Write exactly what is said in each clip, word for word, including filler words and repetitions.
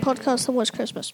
podcast that was Christmas.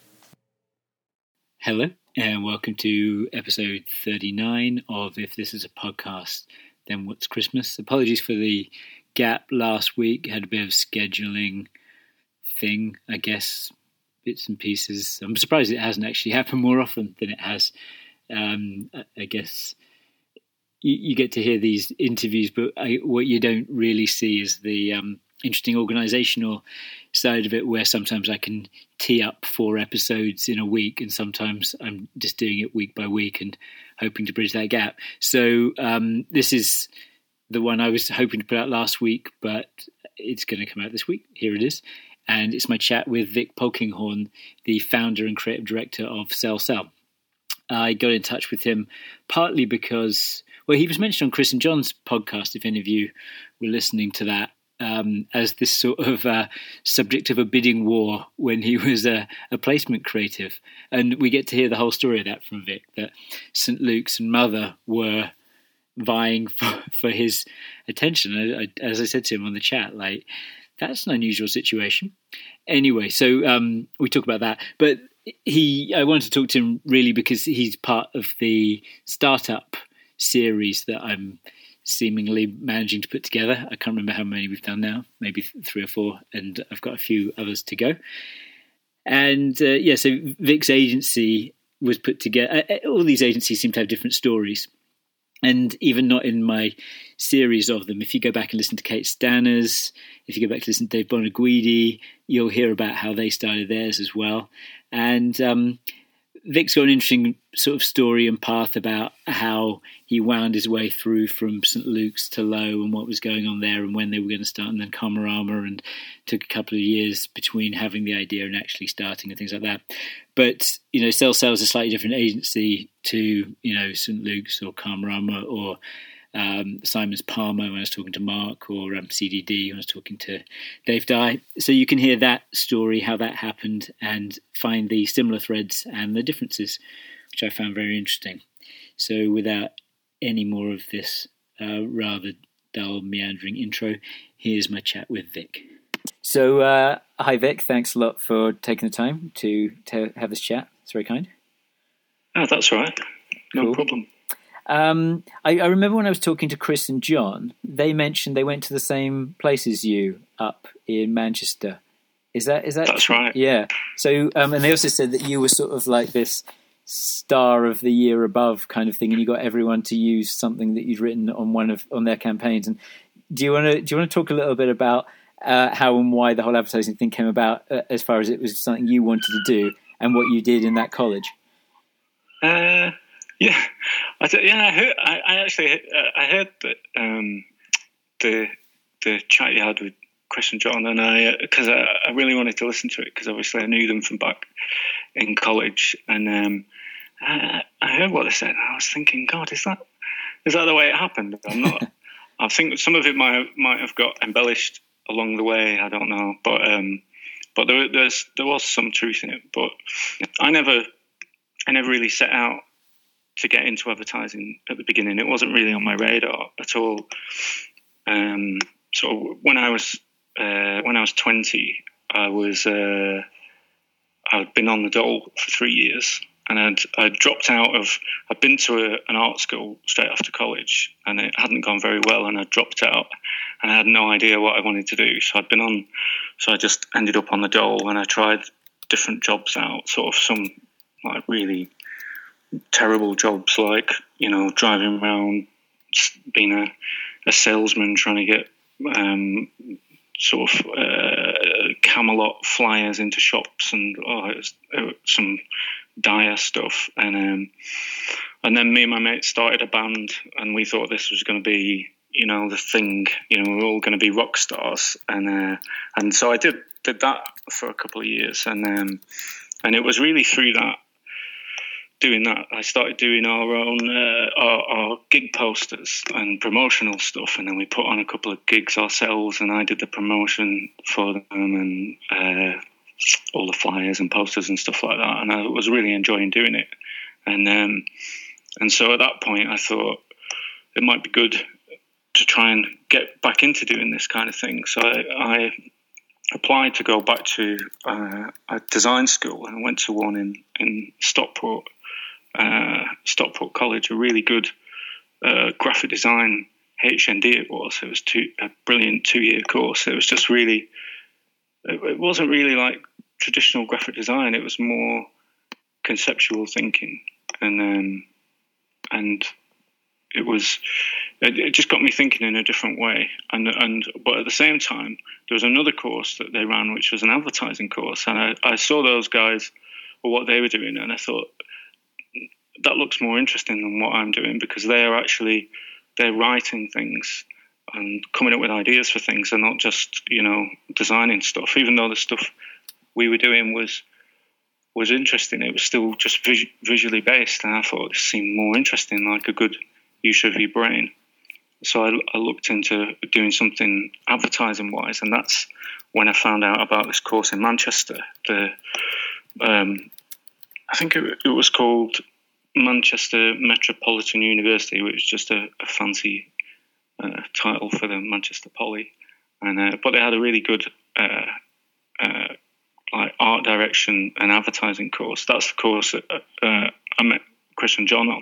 Hello, and welcome to episode thirty-nine of If This Is a Podcast, Then What's Christmas? Apologies for the gap last week. Had a bit of scheduling thing, I guess, bits and pieces. I'm surprised it hasn't actually happened more often than it has. Um, I guess you, you get to hear these interviews, but I, what you don't really see is the um, interesting organisational side of it, where sometimes I can tee up four episodes in a week, and sometimes I'm just doing it week by week and hoping to bridge that gap. So um, this is the one I was hoping to put out last week, but it's going to come out this week. Here it is. And it's my chat with Vic Polkinghorne, the founder and creative director of Sell Sell. I got in touch with him partly because, well, he was mentioned on Chris and John's podcast, if any of you were listening to that, um, as this sort of uh, subject of a bidding war when he was a, a placement creative. And we get to hear the whole story of that from Vic, that Saint Luke's and Mother were vying for, for his attention. I, I, as I said to him on the chat, like, that's an unusual situation. Anyway, so um, we talk about that. But he, I wanted to talk to him really because he's part of the startup series that I'm seemingly managing to put together. I can't remember how many we've done now, maybe three or four, and I've got a few others to go. And uh, yeah, so Vic's agency was put together. All these agencies seem to have different stories. And even not in my series of them, if you go back and listen to Kate Stanners, if you go back to listen to Dave Bonaguidi, you'll hear about how they started theirs as well. And um, Vic's got an interesting sort of story and path about how he wound his way through from Saint Luke's to Lowe and what was going on there and when they were going to start, and then Karmarama, and took a couple of years between having the idea and actually starting and things like that. But, you know, Sell Sell is a slightly different agency to, you know, Saint Luke's or Karmarama or um, Simon's Palmer when I was talking to Mark, or um, C D D when I was talking to Dave Dye. So you can hear that story, how that happened, and find the similar threads and the differences, which I found very interesting. So without any more of this uh, rather dull, meandering intro, here's my chat with Vic. So, uh, hi Vic, thanks a lot for taking the time to, to have this chat. It's very kind. Oh, that's all right. No Cool. problem. Um, I, I remember when I was talking to Chris and John, they mentioned they went to the same place as you up in Manchester. Is that is that? That's right. Yeah. So, um, and they also said that you were sort of like this star of the year above kind of thing, and you got everyone to use something that you'd written on one of on their campaigns. And do you want to do you want to talk a little bit about uh, how and why the whole advertising thing came about, uh, as far as it was something you wanted to do and what you did in that college? Uh, yeah, I th- yeah. I heard. I, I actually uh, I heard that um, the the chat you had with Chris and John, and I because I, I really wanted to listen to it because obviously I knew them from back in college, and um, I, I heard what they said, and I was thinking, God, is that is that the way it happened? I'm not. I think some of it might have, might have got embellished along the way. I don't know, but um, but there there's there was some truth in it. But I never I never really set out to get into advertising at the beginning. It wasn't really on my radar at all. Um, so when I was uh, when I was twenty, I was uh, I'd been on the dole for three years, and I'd I'd dropped out of. I'd been to a, an art school straight after college, and it hadn't gone very well, and I dropped out, and I had no idea what I wanted to do. So I'd been on. So I just ended up on the dole, and I tried different jobs out, sort of some like really terrible jobs, like, you know, driving around, being a, a salesman, trying to get um, sort of uh, Camelot flyers into shops, and oh, it was, it was some dire stuff. And um, and then me and my mate started a band, and we thought this was going to be, you know, the thing. You know, we we're all going to be rock stars, and uh, and so I did did that for a couple of years, and um, and it was really through that. Doing that, I started doing our own uh, our, our gig posters and promotional stuff, and then we put on a couple of gigs ourselves, and I did the promotion for them and uh, all the flyers and posters and stuff like that, and I was really enjoying doing it. And um, and so at that point, I thought it might be good to try and get back into doing this kind of thing. So I, I applied to go back to uh, a design school, and I went to one in in Stockport, uh, Stockport College, a really good uh, graphic design H N D it was. It was two, a brilliant two-year course. It was just really, it, it wasn't really like traditional graphic design. It was more conceptual thinking, and um, and it was it, it just got me thinking in a different way. And and but at the same time, there was another course that they ran, which was an advertising course, and I, I saw those guys or what they were doing, and I thought that looks more interesting than what I'm doing, because they're actually they're writing things and coming up with ideas for things, and not just, you know, designing stuff. Even though the stuff we were doing was was interesting, it was still just vis- visually based, and I thought this seemed more interesting, like a good use of your brain. So I, I looked into doing something advertising wise, and that's when I found out about this course in Manchester. The um, I think it, it was called Manchester Metropolitan University, which is just a, a fancy uh, title for the Manchester Poly, and uh, but they had a really good uh, uh, like art direction and advertising course. That's the course that uh, I met Chris and John on,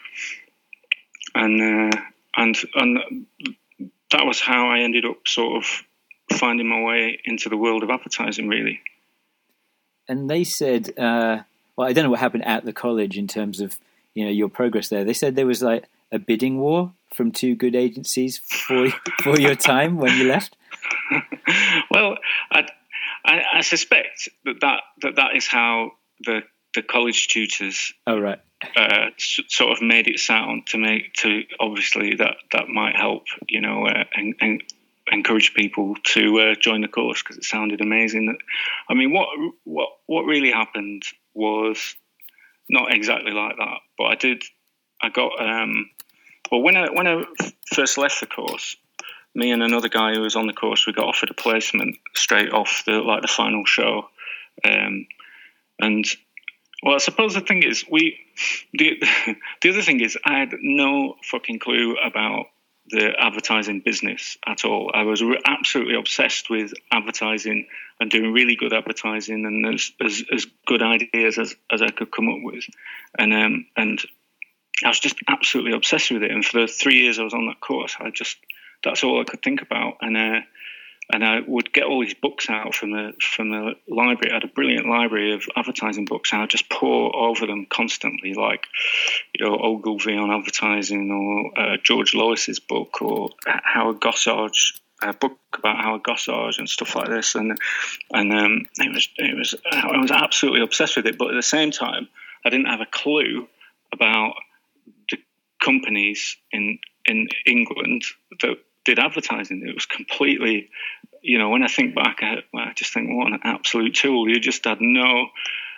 and uh, and and that was how I ended up sort of finding my way into the world of advertising, really. And they said, uh, well, I don't know what happened at the college in terms of, you know, your progress there. They said there was like a bidding war from two good agencies for for your time when you left. Well, I, I, I suspect that that, that that is how the the college tutors oh right uh, sort of made it sound, to make to obviously that that might help, you know, uh, and, and encourage people to uh, join the course, because it sounded amazing. I mean, what what what really happened was not exactly like that, but I did. I got um, well when I when I first left the course, me and another guy who was on the course, we got offered a placement straight off the like the final show, um, and well, I suppose the thing is we the the other thing is I had no fucking clue about the advertising business at all. I was re- absolutely obsessed with advertising and doing really good advertising and as as, as good ideas as, as I could come up with, and um, and I was just absolutely obsessed with it. And for the three years I was on that course, I just that's all I could think about. And uh, and I would get all these books out from the from the library. I had a brilliant library of advertising books, and I'd just pour over them constantly, like, you know, Ogilvy on advertising, or uh, George Lois's book, or Howard Gossage, a book about Howard Gossage and stuff like this. And and um, it was it was I was absolutely obsessed with it. But at the same time, I didn't have a clue about the companies in in England that did advertising. It was completely, you know, when I think back, I, I just think, what an absolute tool. You just had no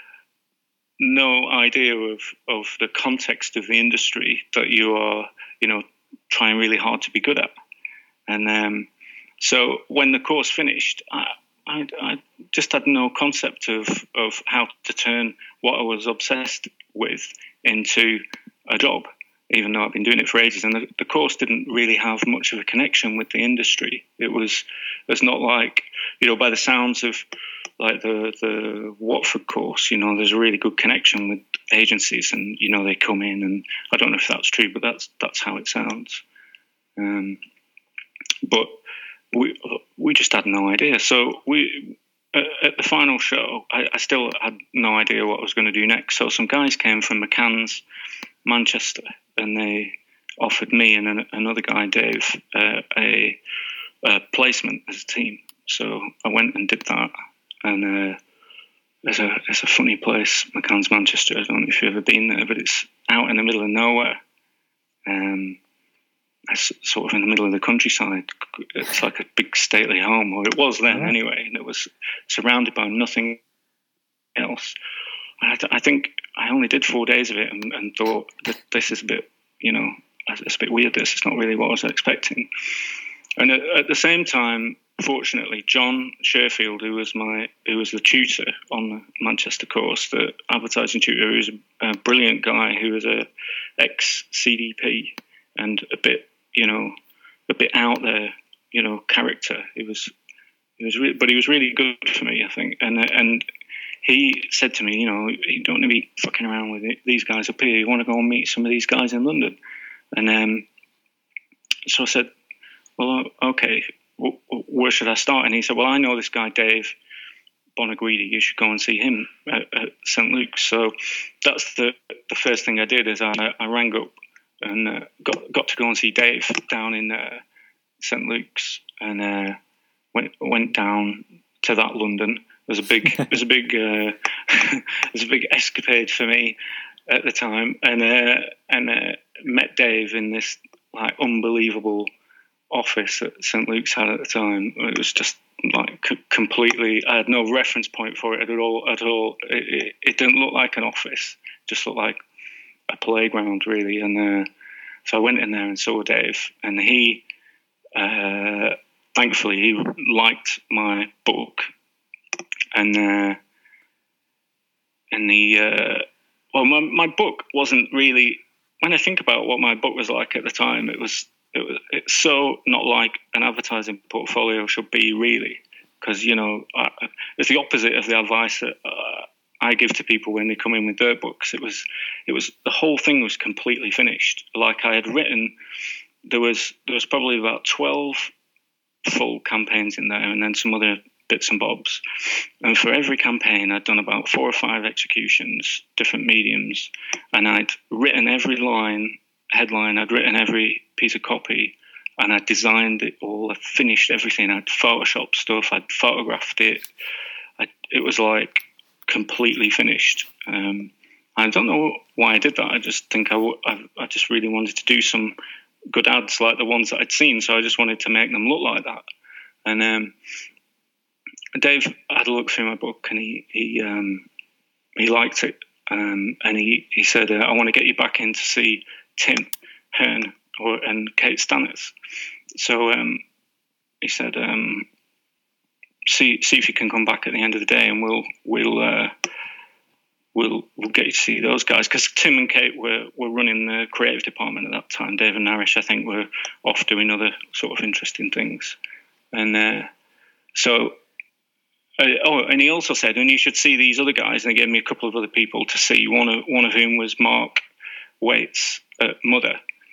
no idea of, of the context of the industry that you are, you know, trying really hard to be good at. And um, so when the course finished, I, I, I just had no concept of, of how to turn what I was obsessed with into a job, even though I've been doing it for ages. And the, the course didn't really have much of a connection with the industry. It was, it's not like, you know, by the sounds of like the, the Watford course, you know, there's a really good connection with agencies, and, you know, they come in, and I don't know if that's true, but that's, that's how it sounds. Um, but we, we just had no idea. So we, at the final show, I, I still had no idea what I was going to do next. So some guys came from McCann's Manchester, and they offered me and an, another guy, Dave, uh, a, a placement as a team. So I went and did that. And uh, it's a it's a funny place, McCann's Manchester. I don't know if you've ever been there, but it's out in the middle of nowhere. Um, it's sort of in the middle of the countryside. It's like a big stately home, or it was then anyway, and it was surrounded by nothing else. I, I think I only did four days of it, and, and thought that this is a bit, you know, it's a bit weird. This it's not really what I was expecting. And at, at the same time, fortunately, John Sherfield, who was my who was the tutor on the Manchester course, the advertising tutor, who was a, a brilliant guy, who was a ex C D P and a bit, you know, a bit out there, you know, character. He was He was, re- but he was really good for me, I think. And and he said to me, you know, you don't want to be fucking around with it, these guys up here. You want to go and meet some of these guys in London. And um, so I said, well, okay, w- w- where should I start? And he said, well, I know this guy, Dave Bonaguidi. You should go and see him at, at Saint Luke's. So that's the the first thing I did is I, I rang up and uh, got got to go and see Dave down in uh, Saint Luke's, and uh, went went down to that London. It was a big it was a big uh, it was a big escapade for me at the time, and uh, and uh, met Dave in this like unbelievable office that Saint Luke's had at the time. It was just like c- completely. I had no reference point for it at all. At all, it, it, it didn't look like an office. It just looked like a playground, really. And uh, so I went in there and saw Dave, and he, uh, thankfully, he liked my book, and uh, and the uh, well, my my book wasn't really. When I think about what my book was like at the time, it was. It was, it's so not like an advertising portfolio should be, really, because, you know, I, it's the opposite of the advice that uh, I give to people when they come in with their books. It was, it was the whole thing was completely finished. Like I had written, there was there was probably about twelve full campaigns in there, and then some other bits and bobs. And for every campaign, I'd done about four or five executions, different mediums, and I'd written every line. Headline, I'd written every piece of copy, and I'd designed it all. I'd finished everything. I'd photoshopped stuff. I'd photographed it. I, it was like completely finished. Um, I don't know why I did that. I just think I, I, I just really wanted to do some good ads like the ones that I'd seen, so I just wanted to make them look like that. And um, Dave had a look through my book, and he he um, he liked it, um, and he he said, uh, "I want to get you back in to see Tim Hearn or, and Kate Stanners." So um, he said, um, "See, see if you can come back at the end of the day, and we'll we'll uh, we'll we'll get you to see those guys." Because Tim and Kate were, were running the creative department at that time. Dave and Narish, I think, were off doing other sort of interesting things, and uh, so. Uh, oh, and he also said, "And you should see these other guys." And he gave me a couple of other people to see. One of one of whom was Mark Waits at Mother.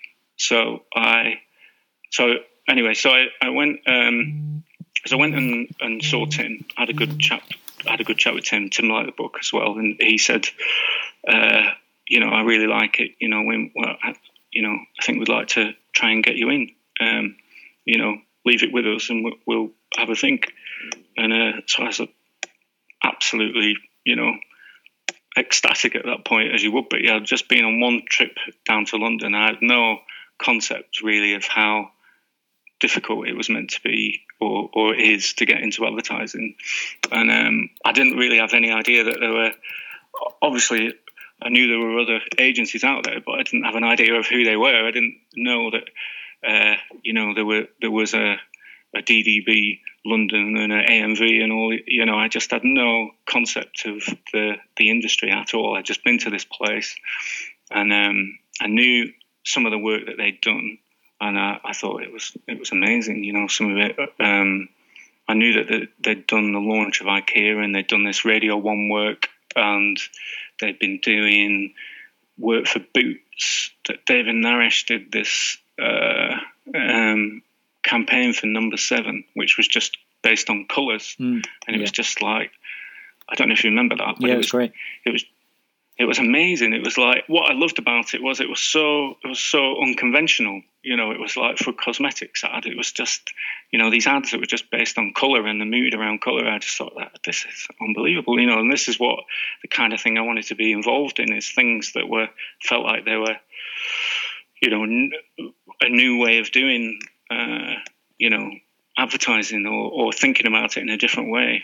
So I, so anyway, so I, I went, um, so I went and, and saw Tim. I had a good chat. I had a good chat with Tim. Tim liked the book as well, and he said, uh, you know, I really like it. You know, when, well, I, you know, I think we'd like to try and get you in. Um, you know, leave it with us, and we'll, we'll have a think. And uh, so I was absolutely, you know, ecstatic at that point, as you would be. I'd just been on one trip down to London. I had no concept really of how difficult it was meant to be, or, or is, to get into advertising. And um, I didn't really have any idea that there were, obviously I knew there were other agencies out there, but I didn't have an idea of who they were. I didn't know that, uh, you know, there were there was a, a D D B London and an A M V and all. You know, I just had no concept of the the industry at all. I'd just been to this place, and um, I knew some of the work that they'd done, and I, I thought it was it was amazing. You know, some of it. Um, I knew that they'd done the launch of IKEA, and they'd done this Radio One work, and they'd been doing work for Boots. That David Narish did this uh, um, campaign for Number Seven, which was just based on colours, mm, and it yeah. was just like, I don't know if you remember that, but yeah, it was great. It was it was amazing. It was like, what I loved about it was it was so it was so unconventional. You know, it was like for a cosmetics ad. It was just, you know, these ads that were just based on colour and the mood around colour. I just thought that this is unbelievable. You know, and this is what the kind of thing I wanted to be involved in, is things that were felt like they were, you know, a new way of doing, uh, you know, advertising, or, or thinking about it in a different way,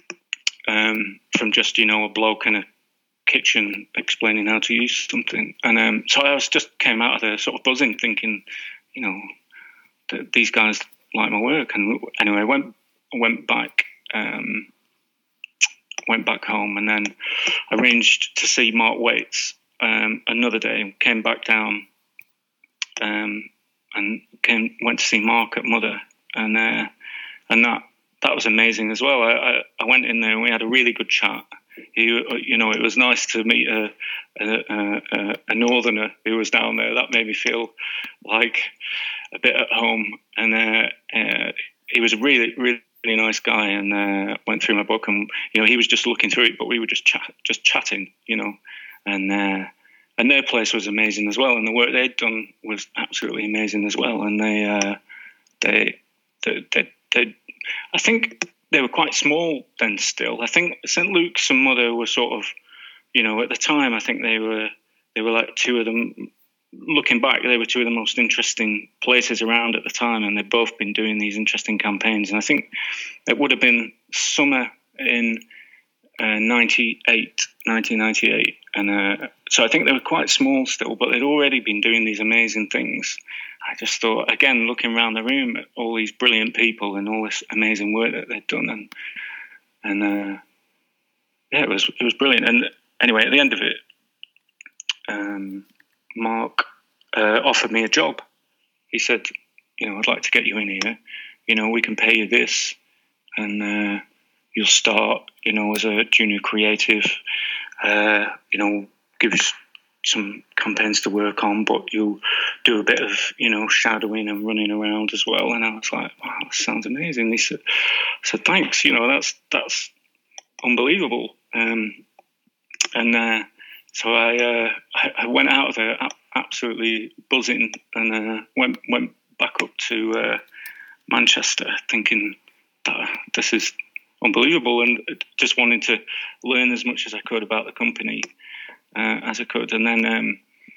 um, from just, you know, a bloke in a kitchen explaining how to use something. And um, so I was just came out of there sort of buzzing, thinking, you know, that these guys like my work. And anyway, I went went back um, went back home, and then arranged to see Mark Waits um, another day. Came back down, um, and came went to see Mark at Mother, and uh, and that that was amazing as well. I, I, I went in there and we had a really good chat. He, you know, it was nice to meet a, a, a, a northerner who was down there. That made me feel like a bit at home. And uh, uh, he was a really, really nice guy, and uh, went through my book. And you know, he was just looking through it, but we were just chat, just chatting, you know. And uh, and their place was amazing as well, and the work they'd done was absolutely amazing as well. And they, uh, they, they, they, they, I think. They were quite small then still. I think Saint Luke's and Mother were sort of, you know, at the time, I think they were they were like two of them, looking back, they were two of the most interesting places around at the time, and they'd both been doing these interesting campaigns. And I think it would have been summer in uh, ninety-eight, nineteen ninety-eight. And uh, so I think they were quite small still, but they'd already been doing these amazing things. I just thought, again, looking around the room at all these brilliant people and all this amazing work that they'd done, and and uh, yeah, it was it was brilliant. And anyway, at the end of it, um, Mark uh, offered me a job. He said, you know, I'd like to get you in here. You know, we can pay you this, and uh, you'll start, you know, as a junior creative. Uh, you know, give us some campaigns to work on, but you'll do a bit of, you know, shadowing and running around as well. And I was like, wow, that sounds amazing. He said, I said, thanks, you know, that's that's unbelievable. Um, and uh, so I, uh, I I went out of there absolutely buzzing, and uh, went went back up to uh, Manchester thinking that this is unbelievable, and just wanting to learn as much as I could about the company. Uh, as I could, and then, um,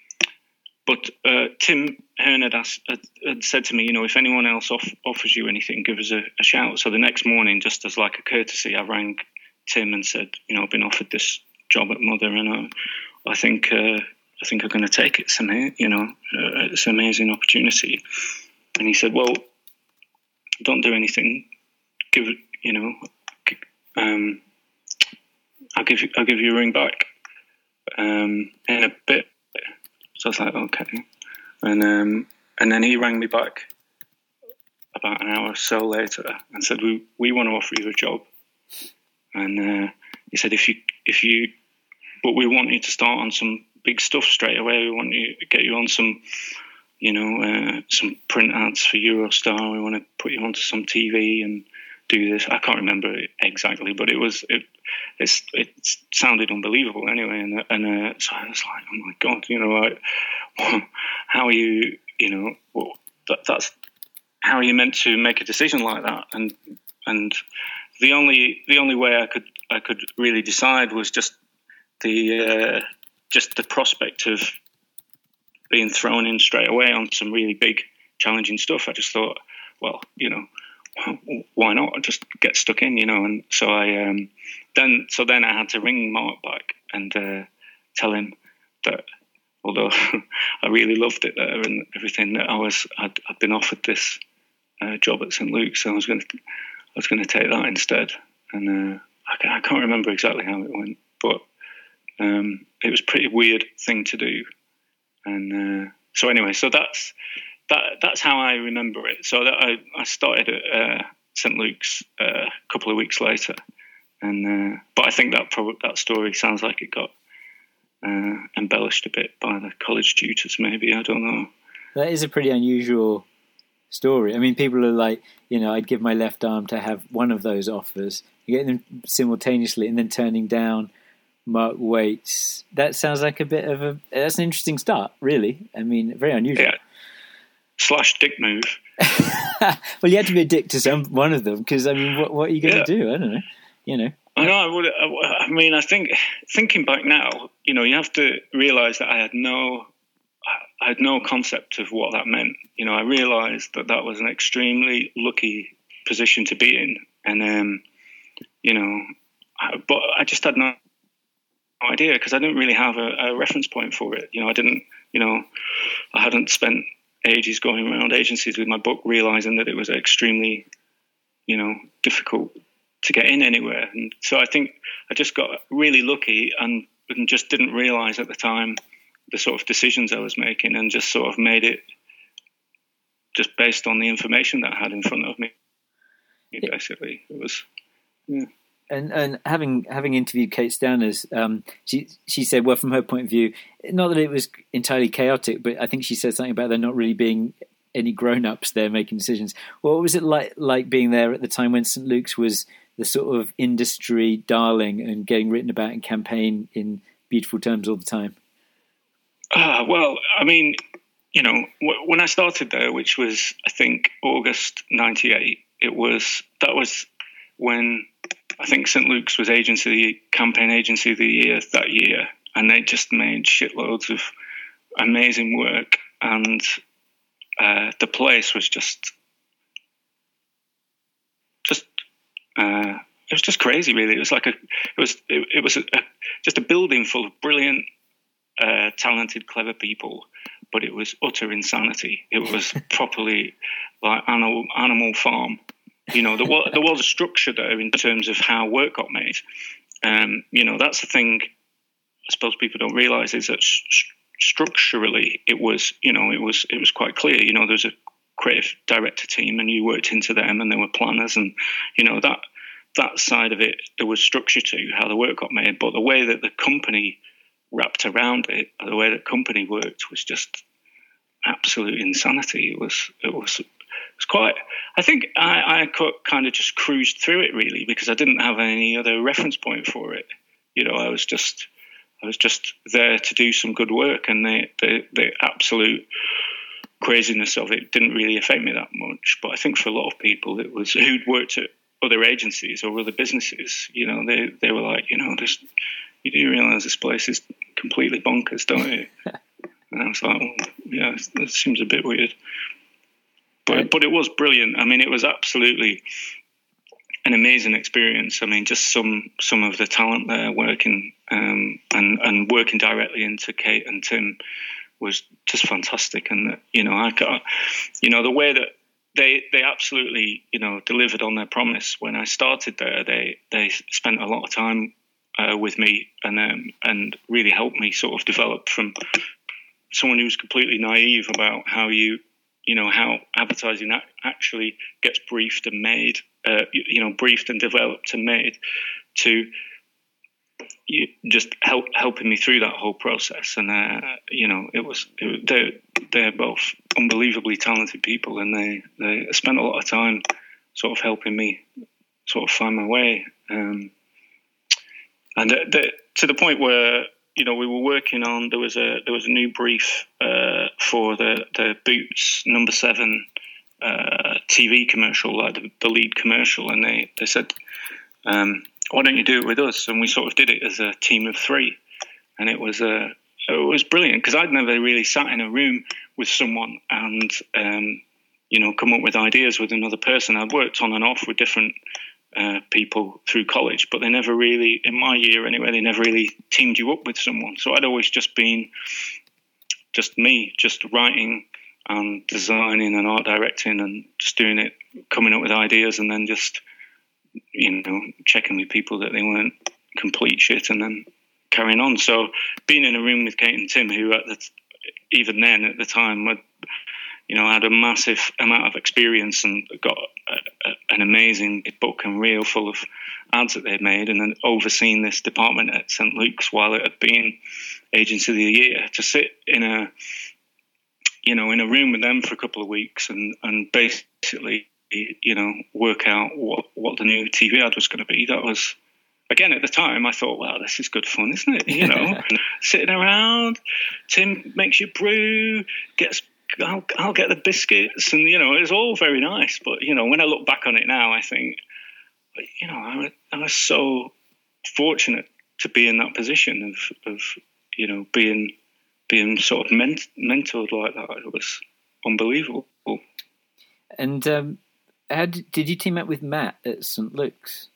but uh, Tim Hearn had, asked, had, had said to me, you know, if anyone else off, offers you anything, give us a, a shout. So the next morning, just as like a courtesy, I rang Tim and said, you know, I've been offered this job at Mother, and I, I think uh, I think I'm going to take it. It's ama- you know, uh, it's an amazing opportunity. And he said, well, don't do anything. Give you know, um, I'll give you I'll give you a ring back. Um, in a bit, so I was like, okay, and um, and then he rang me back about an hour or so later and said, we we want to offer you a job, and uh, he said, if you if you, but we want you to start on some big stuff straight away. We want you to get you on some, you know, uh, some print ads for Eurostar. We want to put you onto some T V and do this. I can't remember it exactly, but it was it. It's, it sounded unbelievable anyway, and and uh, so I was like, oh my god, you know, like, how are you, you know, well, that, that's how are you meant to make a decision like that? And and the only the only way I could I could really decide was just the uh, just the prospect of being thrown in straight away on some really big, challenging stuff. I just thought, well, you know, why not just get stuck in, you know? And so I um, then so then I had to ring Mark back and uh, tell him that although I really loved it there and everything, that I was I'd, I'd been offered this uh, job at Saint Luke's, so I was going to I was going to take that instead. And uh, I, I can't remember exactly how it went, but um, it was a pretty weird thing to do. And uh, so anyway, so that's. That that's how I remember it. So that I, I started at uh, Saint Luke's uh, a couple of weeks later, and uh, but I think that prob- that story sounds like it got uh, embellished a bit by the college tutors. Maybe, I don't know. That is a pretty unusual story. I mean, people are like, you know, I'd give my left arm to have one of those offers. You get them simultaneously, and then turning down Mark Waite's. That sounds like a bit of a. That's an interesting start, really. I mean, very unusual. Yeah. Slash dick move. Well, you had to be a dick to some one of them, because I mean, what what are you going to yeah. do? I don't know. You know. I know. I would. I mean, I think thinking back now, you know, you have to realise that I had no, I had no concept of what that meant. You know, I realised that that was an extremely lucky position to be in, and um, you know, I, but I just had no idea because I didn't really have a, a reference point for it. You know, I didn't. You know, I hadn't spent ages going around agencies with my book, realizing that it was extremely, you know, difficult to get in anywhere. And so I think I just got really lucky and, and just didn't realize at the time the sort of decisions I was making, and just sort of made it just based on the information that I had in front of me. basically. It was, yeah. And and having having interviewed Kate Stourness, um, she she said, well, from her point of view, not that it was entirely chaotic, but I think she said something about there not really being any grown-ups there making decisions. What was it like like being there at the time when Saint Luke's was the sort of industry darling and getting written about and campaign in beautiful terms all the time? Uh, well, I mean, you know, w- when I started there, which was, I think, August ninety-eight, it was, that was when I think Saint Luke's was agency, campaign agency of the year that year. And they just made shitloads of amazing work. And uh, the place was just, just, uh, it was just crazy, really. It was like a, it was, it, it was a, a, just a building full of brilliant, uh, talented, clever people, but it was utter insanity. It was properly like animal, animal farm. You know, there was, there was a structure there in terms of how work got made. Um, you know, that's the thing I suppose people don't realise is that st- structurally it was, you know, it was it was quite clear. You know, there was a creative director team and you worked into them and there were planners and, you know, that that side of it, there was structure to how the work got made. But the way that the company wrapped around it, or the way that company worked was just absolute insanity. It was, it was... It was quite. I think I, I kind of just cruised through it really because I didn't have any other reference point for it. You know, I was just, I was just there to do some good work, and the the, the absolute craziness of it didn't really affect me that much. But I think for a lot of people, it was who'd worked at other agencies or other businesses. You know, they they were like, you know, this, you do realise this place is completely bonkers, don't you? And I was like, well, yeah, that seems a bit weird. But but it was brilliant. I mean, it was absolutely an amazing experience. I mean, just some some of the talent there working um, and and working directly into Kate and Tim was just fantastic. And you know, I got, you know, the way that they they absolutely, you know, delivered on their promise. When I started there, they they spent a lot of time uh, with me and um, and really helped me sort of develop from someone who was completely naive about how you. You know, how advertising actually gets briefed and made, uh, you, you know, briefed and developed and made, to you, just help helping me through that whole process. And, uh, you know, it was, it, they're, they're both unbelievably talented people, and they, they spent a lot of time sort of helping me sort of find my way. Um, and the, the, to the point where, you know, we were working on, there was a there was a new brief uh, for the, the Boots number seven uh, T V commercial, like the, the lead commercial, and they, they said, um, why don't you do it with us? And we sort of did it as a team of three. And it was uh, it was brilliant because I'd never really sat in a room with someone and, um, you know, come up with ideas with another person. I'd worked on and off with different Uh, people through college, but they never really, in my year anyway, they never really teamed you up with someone. So I'd always just been just me, just writing and designing and art directing and just doing it, coming up with ideas and then just, you know, checking with people that they weren't complete shit and then carrying on. So being in a room with Kate and Tim, who at the, even then at the time were, you know, had a massive amount of experience and got a, a, an amazing book and reel full of ads that they'd made, and then overseeing this department at Saint Luke's while it had been Agency of the Year, to sit in a, you know, in a room with them for a couple of weeks and, and basically, you know, work out what, what the new T V ad was going to be. That was, again, at the time, I thought, wow, this is good fun, isn't it? You know, sitting around, Tim makes you brew, gets I'll, I'll get the biscuits, and you know, it was all very nice. But you know, when I look back on it now, I think, you know, I was, I was so fortunate to be in that position of, of you know, being being sort of ment- mentored like that. It was unbelievable. And um, how did, did you team up with Matt at Saint Luke's?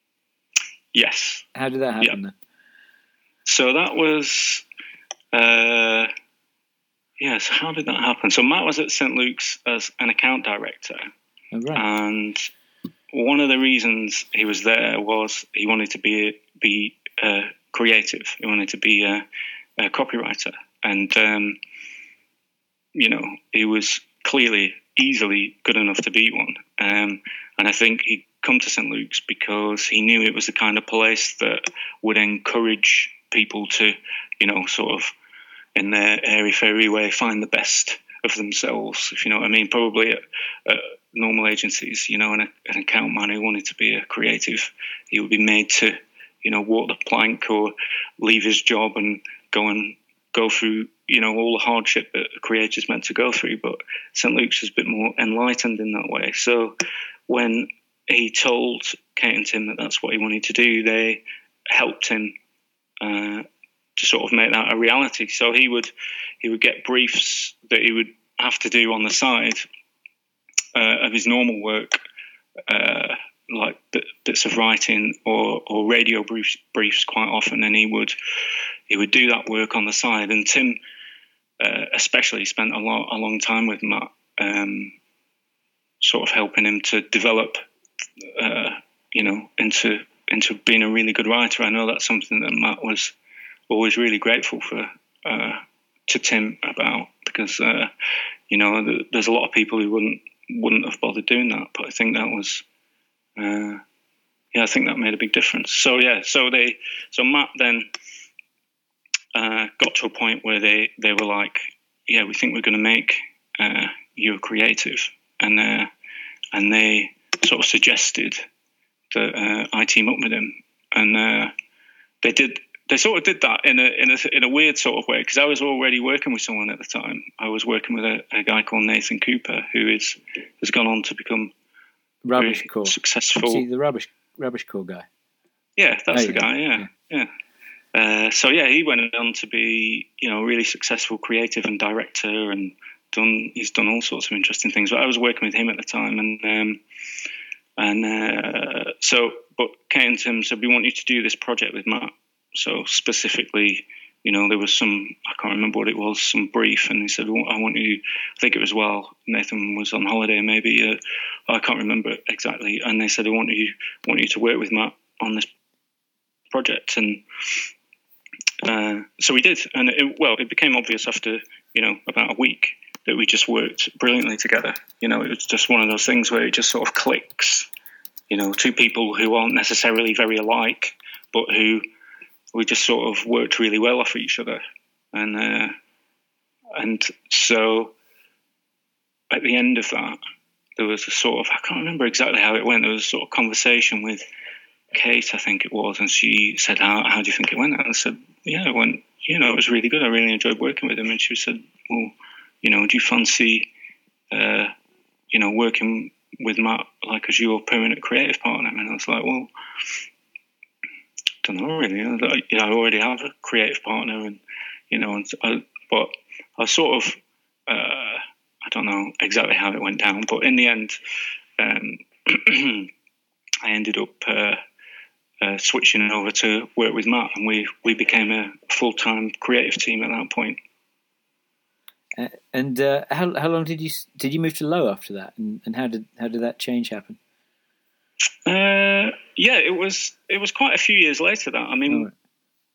Yes. How did that happen? Yeah. Then? So that was. Uh, Yes, how did that happen? So Matt was at Saint Luke's as an account director. Oh, right. And one of the reasons he was there was he wanted to be be uh, creative. He wanted to be a, a copywriter. And, um, you know, he was clearly easily good enough to be one. Um, and I think he'd come to Saint Luke's because he knew it was the kind of place that would encourage people to, you know, sort of in their airy-fairy way, find the best of themselves, if you know what I mean. Probably at, at normal agencies, you know, an, an account man who wanted to be a creative, he would be made to, you know, walk the plank or leave his job and go and go through, you know, all the hardship that a creator's meant to go through. But Saint Luke's was a bit more enlightened in that way. So when he told Kate and Tim that that's what he wanted to do, they helped him uh, to sort of make that a reality. So he would he would get briefs that he would have to do on the side uh, of his normal work, uh, like bits of writing or, or radio briefs, briefs quite often, and he would he would do that work on the side. And Tim, uh, especially, spent a lot a long time with Matt, um, sort of helping him to develop, uh, you know, into into being a really good writer. I know that's something that Matt was always really grateful for uh, to Tim about, because uh, you know, there's a lot of people who wouldn't wouldn't have bothered doing that, but I think that was. Uh, yeah, I think that made a big difference. So yeah, so they, so Matt then uh, got to a point where they, they were like, yeah, we think we're going to make uh, you a creative, and uh, and they sort of suggested that uh, I team up with him, and uh, they did. They sort of did that in a in a in a weird sort of way, because I was already working with someone at the time. I was working with a, a guy called Nathan Cooper, who is has gone on to become. Rubbish Core. Successful. See, the Rubbish Rubbish Core guy. Yeah, that's oh, the yeah. guy, yeah. yeah. yeah. Uh, so, yeah, he went on to be, you know, a really successful creative and director, and done. he's done all sorts of interesting things. But I was working with him at the time, and um, and uh, so, but Kate and Tim said, we want you to do this project with Matt. So specifically, you know, there was some, I can't remember what it was, some brief, and he said, well, I want you, I think it was while Nathan was on holiday, maybe, uh, I can't remember exactly, and they said, I want you want you to work with Matt on this project, and uh, so we did, and it, well, it became obvious after, you know, about a week that we just worked brilliantly together. You know, it was just one of those things where it just sort of clicks, you know, two people who aren't necessarily very alike, but who we just sort of worked really well off each other. And uh, and so at the end of that, there was a sort of, I can't remember exactly how it went, there was a sort of conversation with Kate, I think it was, and she said, how, how do you think it went? And I said, yeah, it went, you know, it was really good. I really enjoyed working with him. And she said, well, you know, do you fancy, uh, you know, working with Matt like as your permanent creative partner? And I was like, well, don't know really. You know, I already have a creative partner, and you know, and I, but I sort of, uh, I don't know exactly how it went down, but in the end, um, I ended up uh, uh, switching over to work with Matt, and we we became a full time creative team at that point. Uh, and uh, how how long did you did you move to Low after that, and, and how did how did that change happen? Uh, yeah, it was it was quite a few years later that I mean. Oh, right.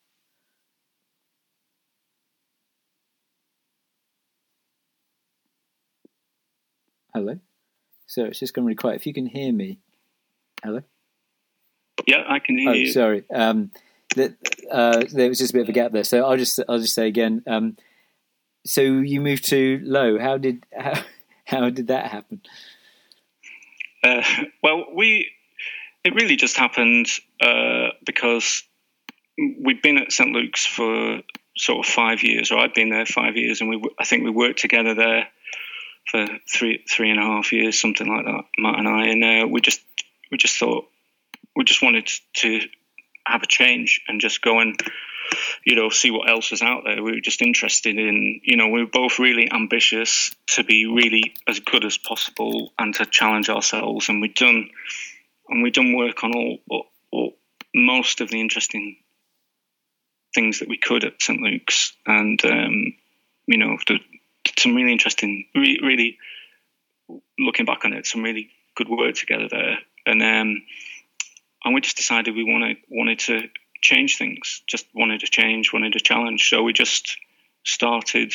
Hello, so it's just gone really quiet. If you can hear me, hello. Yeah, I can hear oh, you. Sorry, um, that uh, there was just a bit of a gap there. So I'll just I'll just say again. Um, so you moved to Low. How did how how did that happen? Uh, well, we it really just happened uh, because we'd been at Saint Luke's for sort of five years, or I'd been there five years, and we I think we worked together there for three three and a half years, something like that, Matt and I, and uh, we just we just thought we just wanted to have a change and just go and, you know, see what else was out there. We were just interested in, you know, we were both really ambitious to be really as good as possible and to challenge ourselves. And we'd done, and we'd done work on all, all, all most of the interesting things that we could at Saint Luke's. And, um, you know, the, some really interesting, really, really looking back on it, some really good work together there. And, um, and we just decided we wanted, wanted to change things, just wanted to change, wanted to challenge. So we just started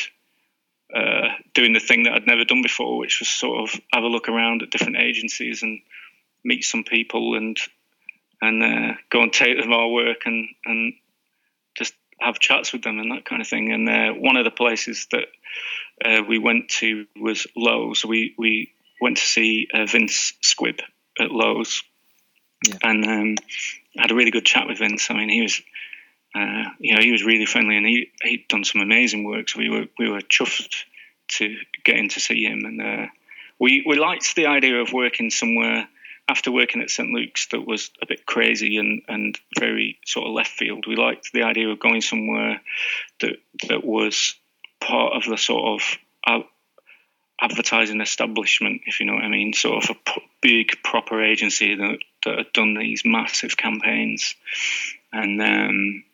uh, doing the thing that I'd never done before, which was sort of have a look around at different agencies and meet some people and and uh, go and take them our work and and just have chats with them and that kind of thing. And uh, one of the places that uh, we went to was Lowe's. We we went to see uh, Vince Squibb at Lowe's, yeah. and um, had a really good chat with Vince. I mean, he was, uh, you know, he was really friendly, and he he'd done some amazing work. So we were we were chuffed to get in to see him, and uh, we we liked the idea of working somewhere after working at Saint Luke's that was a bit crazy and, and very sort of left field. We liked the idea of going somewhere that that was part of the sort of uh, advertising establishment, if you know what I mean, sort of a p- big proper agency that, that had done these massive campaigns. And um,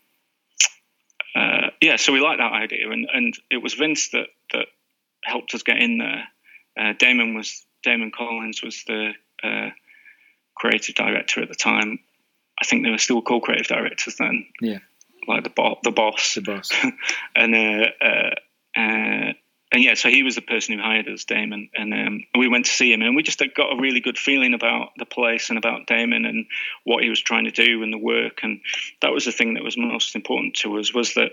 uh, yeah, so we liked that idea, and, and it was Vince that, that helped us get in there. Uh, Damon was Damon Collins was the uh, creative director at the time. I think they were still co-creative directors then. Yeah, like the bo- the boss, the boss, and uh, uh, uh, and yeah, so he was the person who hired us, Damon, and um, we went to see him, and we just got a really good feeling about the place and about Damon and what he was trying to do and the work, and that was the thing that was most important to us, was that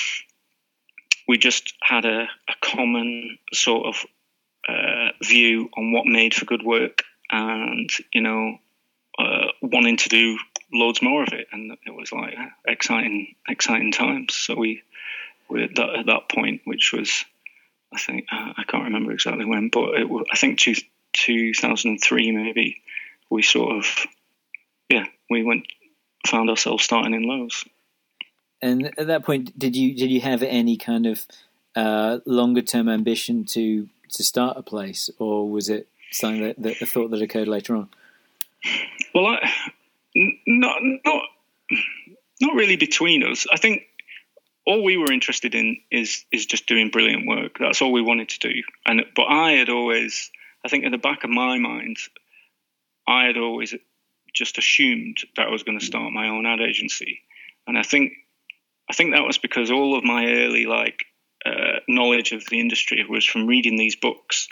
we just had a, a common sort of uh, view on what made for good work, and you know. Uh, wanting to do loads more of it, and it was like exciting, exciting times. So we were at that, at that point, which was, I think, uh, I can't remember exactly when, but it was, I think two, two thousand three maybe. We sort of, yeah, we went, found ourselves starting in Lowe's. And at that point, did you did you have any kind of uh, longer term ambition to to start a place, or was it something that, that a thought that occurred later on? Well, I, not not not really between us. I think all we were interested in is is just doing brilliant work. That's all we wanted to do. And but I had always, I think, in the back of my mind, I had always just assumed that I was going to start my own ad agency. And I think I think that was because all of my early like uh, knowledge of the industry was from reading these books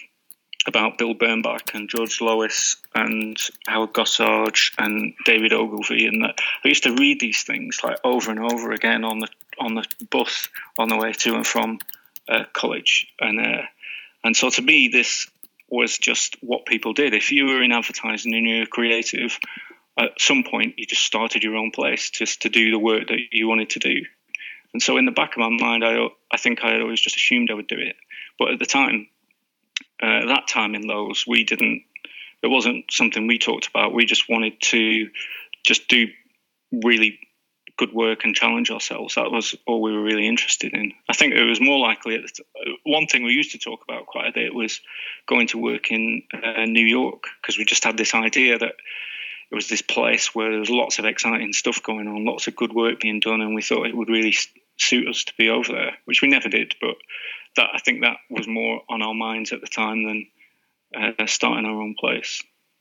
about Bill Bernbach and George Lois and Howard Gossage and David Ogilvy, and that I used to read these things like over and over again on the on the bus on the way to and from uh, college, and uh, and so to me this was just what people did. If you were in advertising and you were creative, at some point you just started your own place just to do the work that you wanted to do. And so in the back of my mind, I I think I always just assumed I would do it, but at the time. Uh, that time in Lowe's, we didn't, it wasn't something we talked about. We just wanted to just do really good work and challenge ourselves. That was all we were really interested in. I think it was more likely, at the t- one thing we used to talk about quite a bit was going to work in uh, New York, because we just had this idea that it was this place where there was lots of exciting stuff going on, lots of good work being done, and we thought it would really suit us to be over there, which we never did, but that I think that was more on our minds at the time than uh, starting our own place.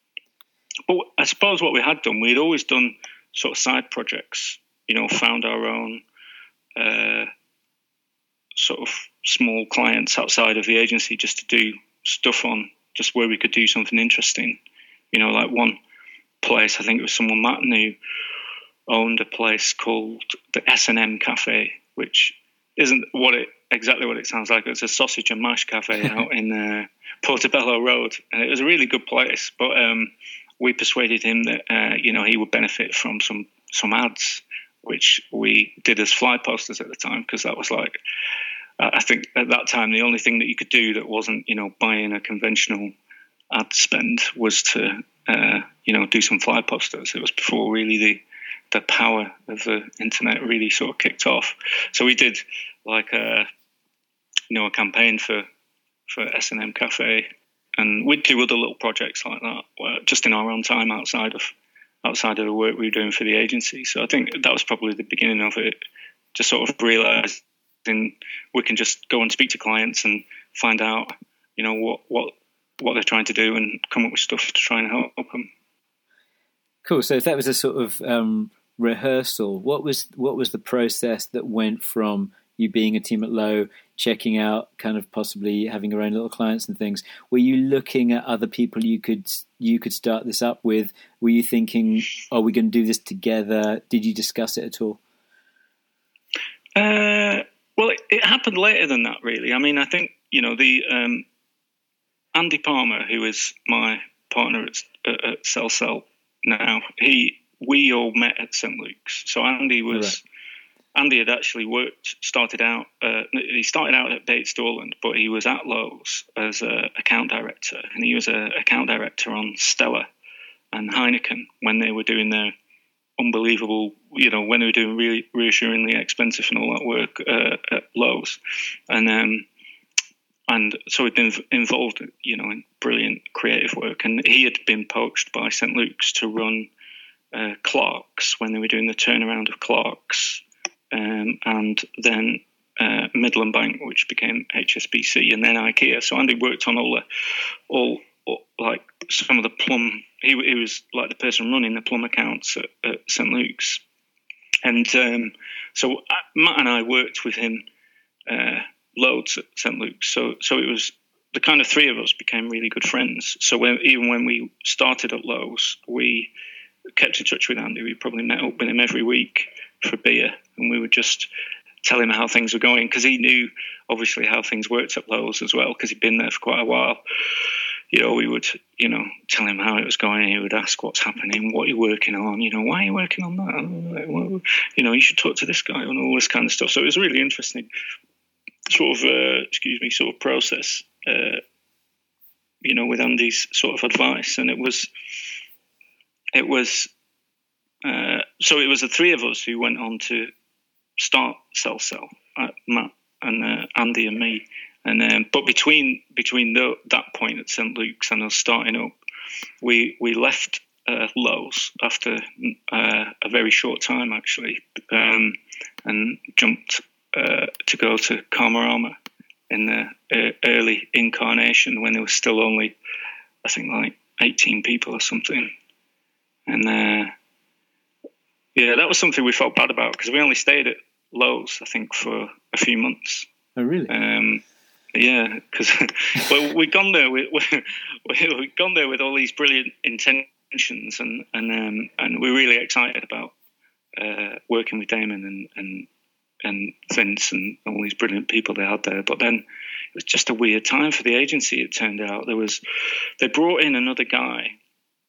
But I suppose what we had done, we'd always done sort of side projects, you know, found our own uh, sort of small clients outside of the agency just to do stuff on, just where we could do something interesting. You know, like one place, I think it was someone Matt knew, owned a place called the S and M Cafe, which isn't what it exactly what it sounds like. It's a sausage and mash cafe out in uh, Portobello Road, and it was a really good place. But um, we persuaded him that uh, you know he would benefit from some some ads, which we did as fly posters at the time, because that was like uh, I think at that time the only thing that you could do that wasn't you know buying a conventional ad spend was to uh, you know do some fly posters. It was before really the the power of the internet really sort of kicked off. So we did like a, you know, a campaign for, for S and M Cafe, and we'd do other little projects like that, just in our own time outside of, outside of the work we were doing for the agency. So I think that was probably the beginning of it, just sort of realizing we can just go and speak to clients and find out, you know, what, what, what they're trying to do and come up with stuff to try and help them. Cool. So if that was a sort of um, rehearsal, what was what was the process that went from you being a team at Low, checking out kind of possibly having your own little clients and things. Were you looking at other people you could you could start this up with? Were you thinking, are we going to do this together? Did you discuss it at all? Uh, well, it, it happened later than that, really. I mean, I think, you know, the um, Andy Palmer, who is my partner at, at, at Cell Cell now, he we all met at Saint Luke's. So Andy was... Right. Andy had actually worked, started out, uh, he started out at Bates Dorland, but he was at Lowe's as an account director, and he was an account director on Stella and Heineken when they were doing their unbelievable, you know, when they were doing really reassuringly expensive and all that work uh, at Lowe's. And um, and so he'd been involved, you know, in brilliant creative work, and he had been poached by Saint Luke's to run uh, Clark's when they were doing the turnaround of Clark's. Um, and then uh, Midland Bank, which became H S B C, and then IKEA. So Andy worked on all the, all, all like some of the plum. He, he was like the person running the plum accounts at, at Saint Luke's, and um, so Matt and I worked with him uh, loads at Saint Luke's. So, so it was the kind of three of us became really good friends. So when, even when we started at Lowe's, we kept in touch with Andy. We probably met up with him every week for beer, and we would just tell him how things were going, because he knew obviously how things worked at Lowe's as well, because he'd been there for quite a while. You know, we would, you know, tell him how it was going. He would ask what's happening, what you're working on, you know, why are you working on that? Well, you know, you should talk to this guy and all this kind of stuff. So it was a really interesting sort of, uh, excuse me, sort of process, uh, you know, with Andy's sort of advice. And it was, it was, Uh, so it was the three of us who went on to start Cell Cell, uh, Matt and uh, Andy and me. And um, but between between the, that point at Saint Luke's and us starting up, we we left uh, Lowe's after uh, a very short time actually, um, and jumped uh, to go to Karmarama in the uh, early incarnation when there was still only, I think, like eighteen people or something, and. Uh, Yeah, that was something we felt bad about, because we only stayed at Lowe's, I think, for a few months. Oh, really? Um, yeah, because well, we'd gone there with we'd gone there with all these brilliant intentions, and and um, and we're really excited about uh, working with Damon and, and and Vince and all these brilliant people they had there. But then it was just a weird time for the agency. It turned out there was they brought in another guy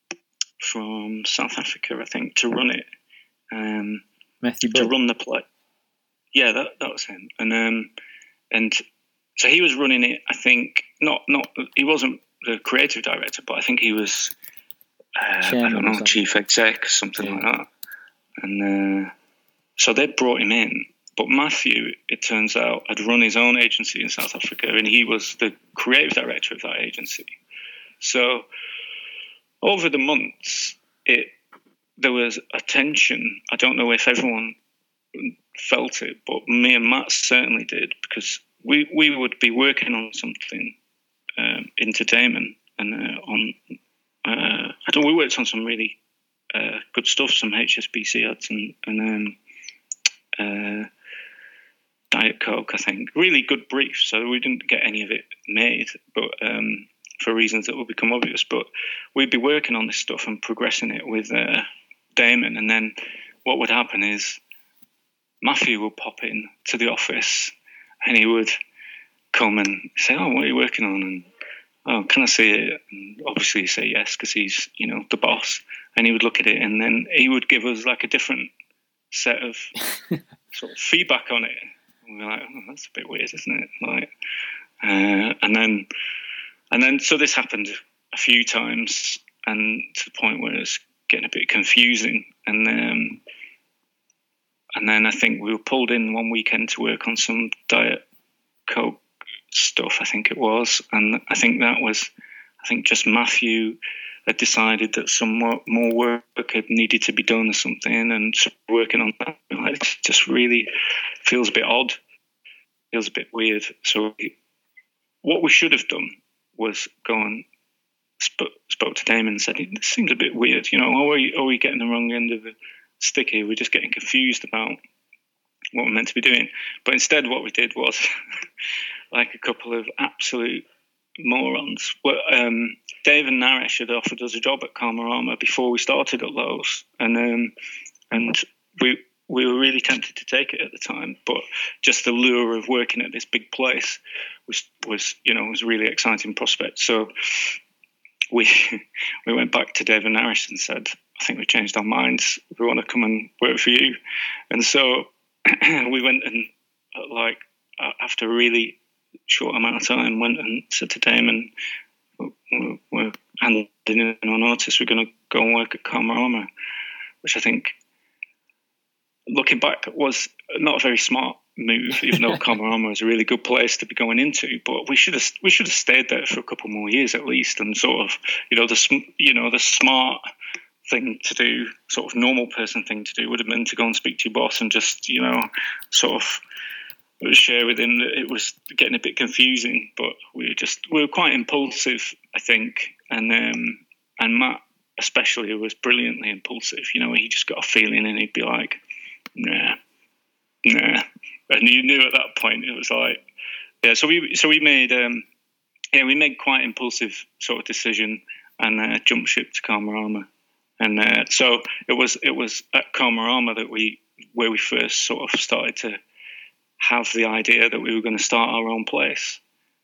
from South Africa, I think, to run it. Um, Matthew to run the play, yeah, that that was him, and um, and so he was running it. I think not not he wasn't the creative director, but I think he was uh, I don't know, chief exec or something yeah. like that. And uh, so they brought him in, but Matthew, it turns out, had run his own agency in South Africa, and he was the creative director of that agency. So over the months, it. There was a tension. I don't know if everyone felt it, but me and Matt certainly did, because we, we would be working on something um, into Damon, and uh, on uh, I don't. We worked on some really uh, good stuff, some H S B C ads and, and um, uh, Diet Coke, I think. Really good brief. So we didn't get any of it made, but um, for reasons that will become obvious. But we'd be working on this stuff and progressing it with. Uh, Damon, and then what would happen is Matthew would pop in to the office, and he would come and say, "Oh, what are you working on?" And "Oh, can I see it?" And obviously he'd say yes, because he's, you know, the boss. And he would look at it, and then he would give us like a different set of sort of feedback on it. And we're like, "Oh, that's a bit weird, isn't it?" Like, uh, and then and then so this happened a few times, and to the point where it's getting a bit confusing, and um, and then I think we were pulled in one weekend to work on some Diet Coke stuff, I think it was, and I think that was, I think just Matthew had decided that some more, more work had needed to be done or something, and so working on that, it just really feels a bit odd, feels a bit weird. So what we should have done was go and Spoke, spoke to Damon and said, "It seems a bit weird, you know, are we, are we getting the wrong end of the stick here? We're just getting confused about what we're meant to be doing. But instead, what we did was like a couple of absolute morons. Well, um, Dave and Naresh had offered us a job at Karmarama before we started at Lowe's, and um, and we we were really tempted to take it at the time. But just the lure of working at this big place was was you know was a really exciting prospect. So we we went back to Dave and Naresh and said, I think we've changed our minds. We want to come and work for you. And so we went and, uh, like, uh, after a really short amount of time, went and said to Damon, we're, we're handing in our notice. We're going to go and work at Karmarama, which I think, looking back, was not a very smart move, even though Karmarama was a really good place to be going into. But we should have we should have stayed there for a couple more years at least, and sort of, you know, the you know the smart thing to do, sort of normal person thing to do, would have been to go and speak to your boss and just, you know, sort of share with him that it was getting a bit confusing. But we were just we were quite impulsive, I think, and um, and Matt especially was brilliantly impulsive. You know, he just got a feeling and he'd be like, nah, nah, and you knew at that point it was like, yeah. So we so we made um, yeah we made quite impulsive sort of decision and uh, jumped ship to Karmarama. And uh, so it was it was at Karmarama that we where we first sort of started to have the idea that we were going to start our own place.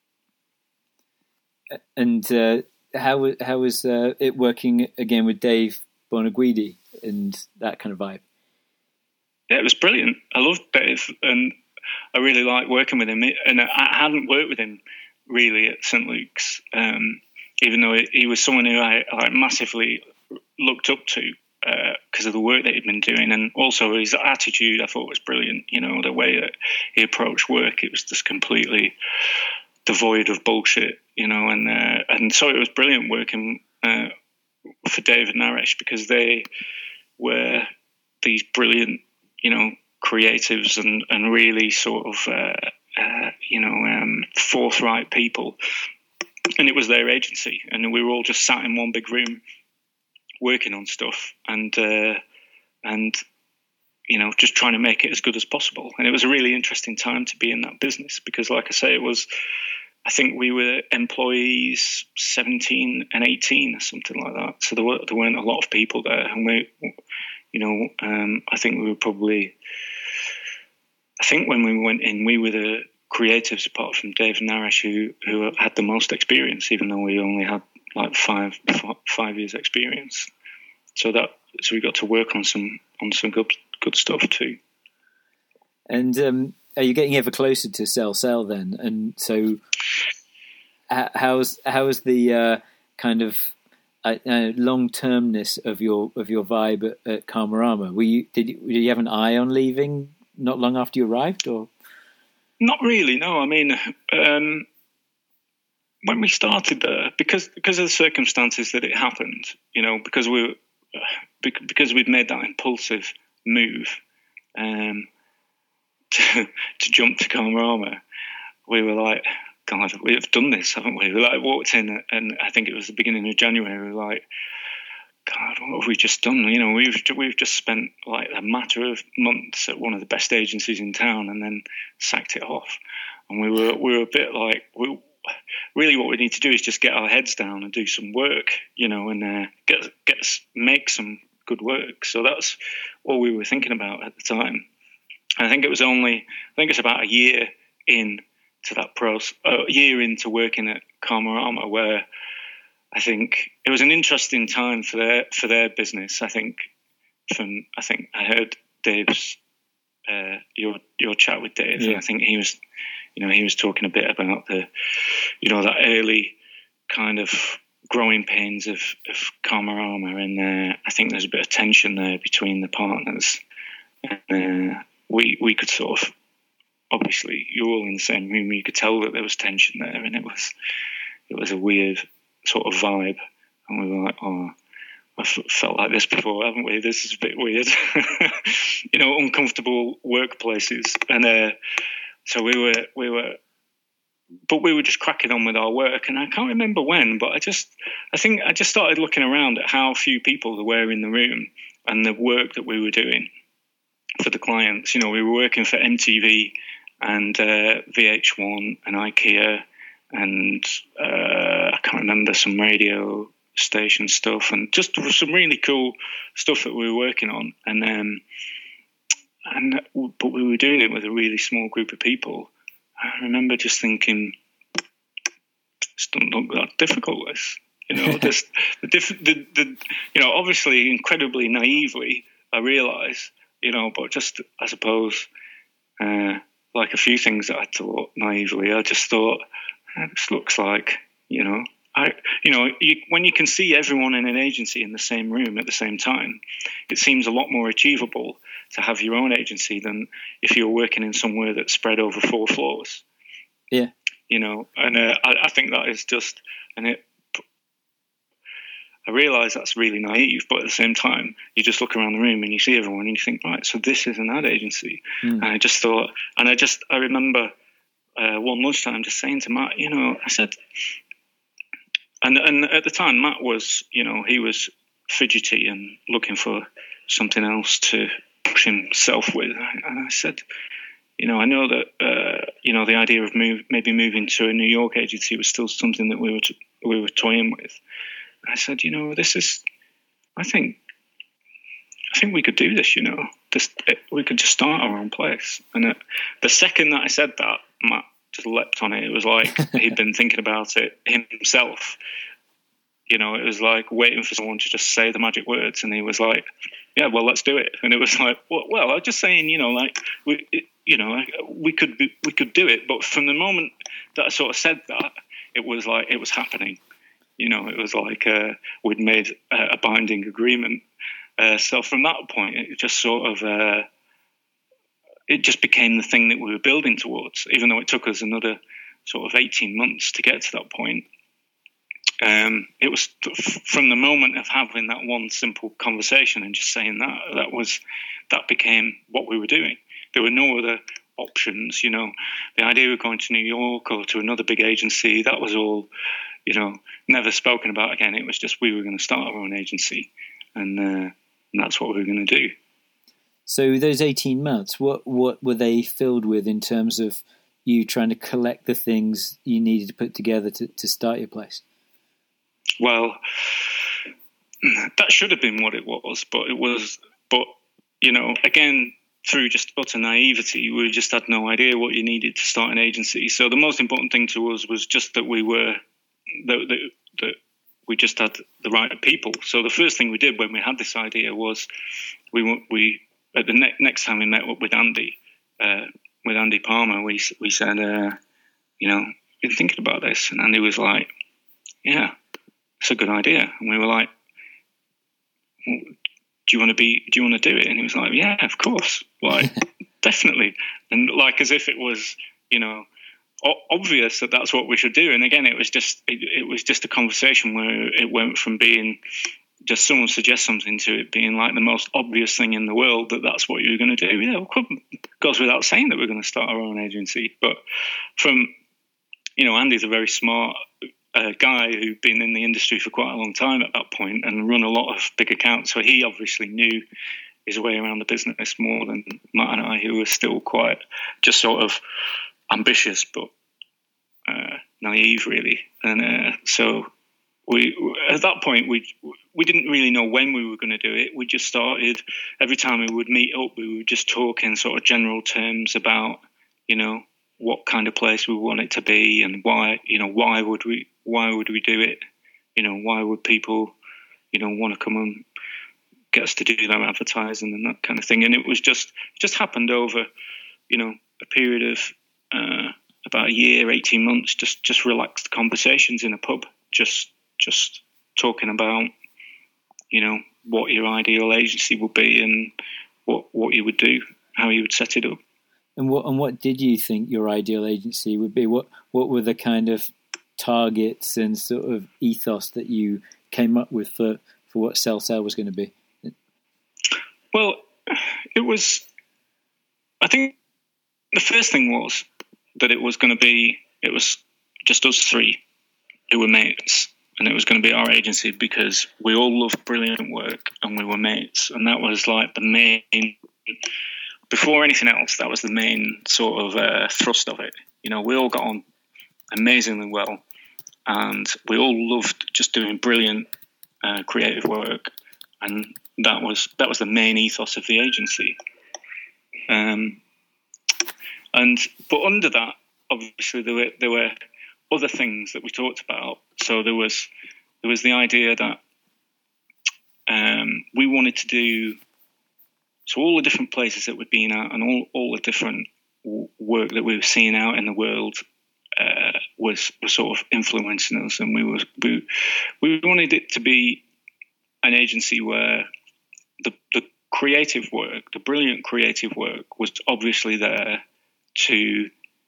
And uh, how how was uh, it working again with Dave Bonaguidi and that kind of vibe? Yeah, it was brilliant. I loved Dave, and I really liked working with him. And I hadn't worked with him really at Saint Luke's, um, even though he was someone who I, I massively looked up to because uh, of the work that he'd been doing, and also his attitude I thought was brilliant. You know, the way that he approached work, it was just completely devoid of bullshit, you know, and uh, and so it was brilliant working uh, for Dave and Naresh, because they were these brilliant, you know, creatives and, and really sort of, uh, uh, you know, um, forthright people. And it was their agency, and we were all just sat in one big room working on stuff and, uh, and, you know, just trying to make it as good as possible. And it was a really interesting time to be in that business because, like I say, it was, I think we were employees seventeen and eighteen or something like that. So there, were, there weren't a lot of people there. And we, you know, um, I think we were probably, I think when we went in, we were the creatives apart from Dave and Naresh who, who had the most experience, even though we only had like five five years experience. So that so we got to work on some on some good good stuff too. And um, are you getting ever closer to Cell Cell then? And so, how's how's the uh, kind of uh, long termness of your of your vibe at, at Karmarama? Were you did you, did you have an eye on leaving not long after you arrived, or? Not really. No, I mean. Um, When we started there, because because of the circumstances that it happened, you know, because we were, because we'd made that impulsive move um, to, to jump to Karmarama, we were like, God, we've done this, haven't we? We like walked in, and I think it was the beginning of January. We were like, God, what have we just done? You know, we've we've just spent like a matter of months at one of the best agencies in town, and then sacked it off. And we were we were a bit like we. Really, what we need to do is just get our heads down and do some work, you know, and uh, get get make some good work. So that's all we were thinking about at the time. And I think it was only, I think it's about a year in to that process, a year into working at Karmarama, where I think it was an interesting time for their for their business. I think from I think I heard Dave's uh, your your chat with Dave, yeah. And I think he was. You know, he was talking a bit about the, you know, that early kind of growing pains of, of Karmarama, and uh, I think there's a bit of tension there between the partners. And uh, we we could sort of, obviously, you're all in the same room. You could tell that there was tension there, and it was it was a weird sort of vibe. And we were like, oh, I've felt like this before, haven't we? This is a bit weird. You know, uncomfortable workplaces, and. Uh, So we were, we were, but we were just cracking on with our work. And I can't remember when, but I just, I think I just started looking around at how few people there were in the room and the work that we were doing for the clients. You know, we were working for M T V and uh, V H one and IKEA and uh, I can't remember, some radio station stuff, and just some really cool stuff that we were working on. And um, and but we were doing it with a really small group of people. I remember just thinking, this doesn't look that difficult. This, you know, this the, diff- the the you know, obviously incredibly naively, I realise, you know, but just I suppose, uh, like a few things that I thought naively, I just thought, eh, this looks like, you know. I, you know, you, when you can see everyone in an agency in the same room at the same time, it seems a lot more achievable to have your own agency than if you're working in somewhere that's spread over four floors. Yeah. You know, and uh, I, I think that is just, and it, I realise that's really naive, but at the same time, you just look around the room and you see everyone and you think, right, so this is an ad agency. Mm. And I just thought, and I just, I remember uh, one lunchtime just saying to Matt, you know, I said, And and at the time, Matt was, you know, he was fidgety and looking for something else to push himself with. And I said, you know, I know that, uh, you know, the idea of move, maybe moving to a New York agency was still something that we were t- we were toying with. And I said, you know, this is, I think, I think we could do this. You know, this it, we could just start our own place. And it, the second that I said that, Matt just leapt on it. It was like he'd been thinking about it himself. You know, it was like waiting for someone to just say the magic words, and he was like, "Yeah, well, let's do it." And it was like, "Well, well I was just saying, you know, like we, it, you know, we could be, we could do it." But from the moment that I sort of said that, it was like it was happening. You know, it was like uh, we'd made a, a binding agreement. Uh, so from that point, it just sort of. Uh, It just became the thing that we were building towards, even though it took us another sort of eighteen months to get to that point. Um, it was from the moment of having that one simple conversation and just saying that, that was, that became what we were doing. There were no other options, you know. The idea of going to New York or to another big agency, that was all, you know, never spoken about again. It was just we were going to start our own agency, and, uh, and that's what we were going to do. So those eighteen months, what, what were they filled with in terms of you trying to collect the things you needed to put together to, to start your place? Well, that should have been what it was, but it was, but, you know, again, through just utter naivety, we just had no idea what you needed to start an agency. So the most important thing to us was just that we were, that, that, that we just had the right people. So the first thing we did when we had this idea was we we, At the ne- next time we met up with Andy, uh, with Andy Palmer, we we said, uh, you know, been thinking about this, and Andy was like, "Yeah, it's a good idea." And we were like, well, "Do you want to be? Do you want to do it?" And he was like, "Yeah, of course, like definitely." And like as if it was, you know, o- obvious that that's what we should do. And again, it was just it, it was just a conversation where it went from being just someone suggests something to it being like the most obvious thing in the world that that's what you're going to do. Yeah, well, it goes without saying that we're going to start our own agency. But from, you know, Andy's a very smart uh, guy who'd been in the industry for quite a long time at that point and run a lot of big accounts. So he obviously knew his way around the business more than Matt and I, who were still quite just sort of ambitious but uh, naive, really. And uh, so... We at that point we we didn't really know when we were going to do it. We just started. Every time we would meet up, we would just talk in sort of general terms about, you know, what kind of place we want it to be and why, you know, why would we why would we do it? You know, why would people, you know, want to come and get us to do their advertising and that kind of thing? And it was just it just happened over, you know, a period of uh, about a year, eighteen months. Just just relaxed conversations in a pub. Just Just talking about, you know, what your ideal agency would be and what what you would do, how you would set it up. And what and what did you think your ideal agency would be? What what were the kind of targets and sort of ethos that you came up with for, for what Sell Sell was going to be? Well, it was. I think the first thing was that it was going to be. It was just us three who were mates. And it was going to be our agency because we all loved brilliant work and we were mates. And that was like the main before anything else, that was the main sort of uh, thrust of it. You know, we all got on amazingly well, and we all loved just doing brilliant uh, creative work, and that was that was the main ethos of the agency. Um, and but under that, obviously, there were there were other things that we talked about. So there was there was the idea that um, we wanted to do. So all the different places that we'd been at, and all, all the different w- work that we were seeing out in the world, uh, was was sort of influencing us, and we was we we wanted it to be an agency where the the creative work, the brilliant creative work, was obviously there to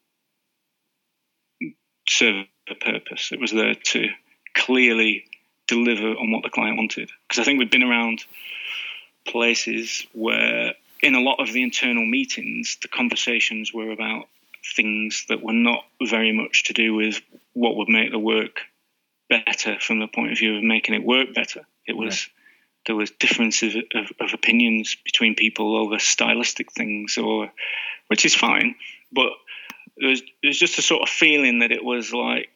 serve a purpose. It was there to clearly deliver on what the client wanted. Because I think we'd been around places where in a lot of the internal meetings, the conversations were about things that were not very much to do with what would make the work better from the point of view of making it work better. It was yeah. There was differences of, of opinions between people over stylistic things, or which is fine, but there was, there was just a sort of feeling that it was like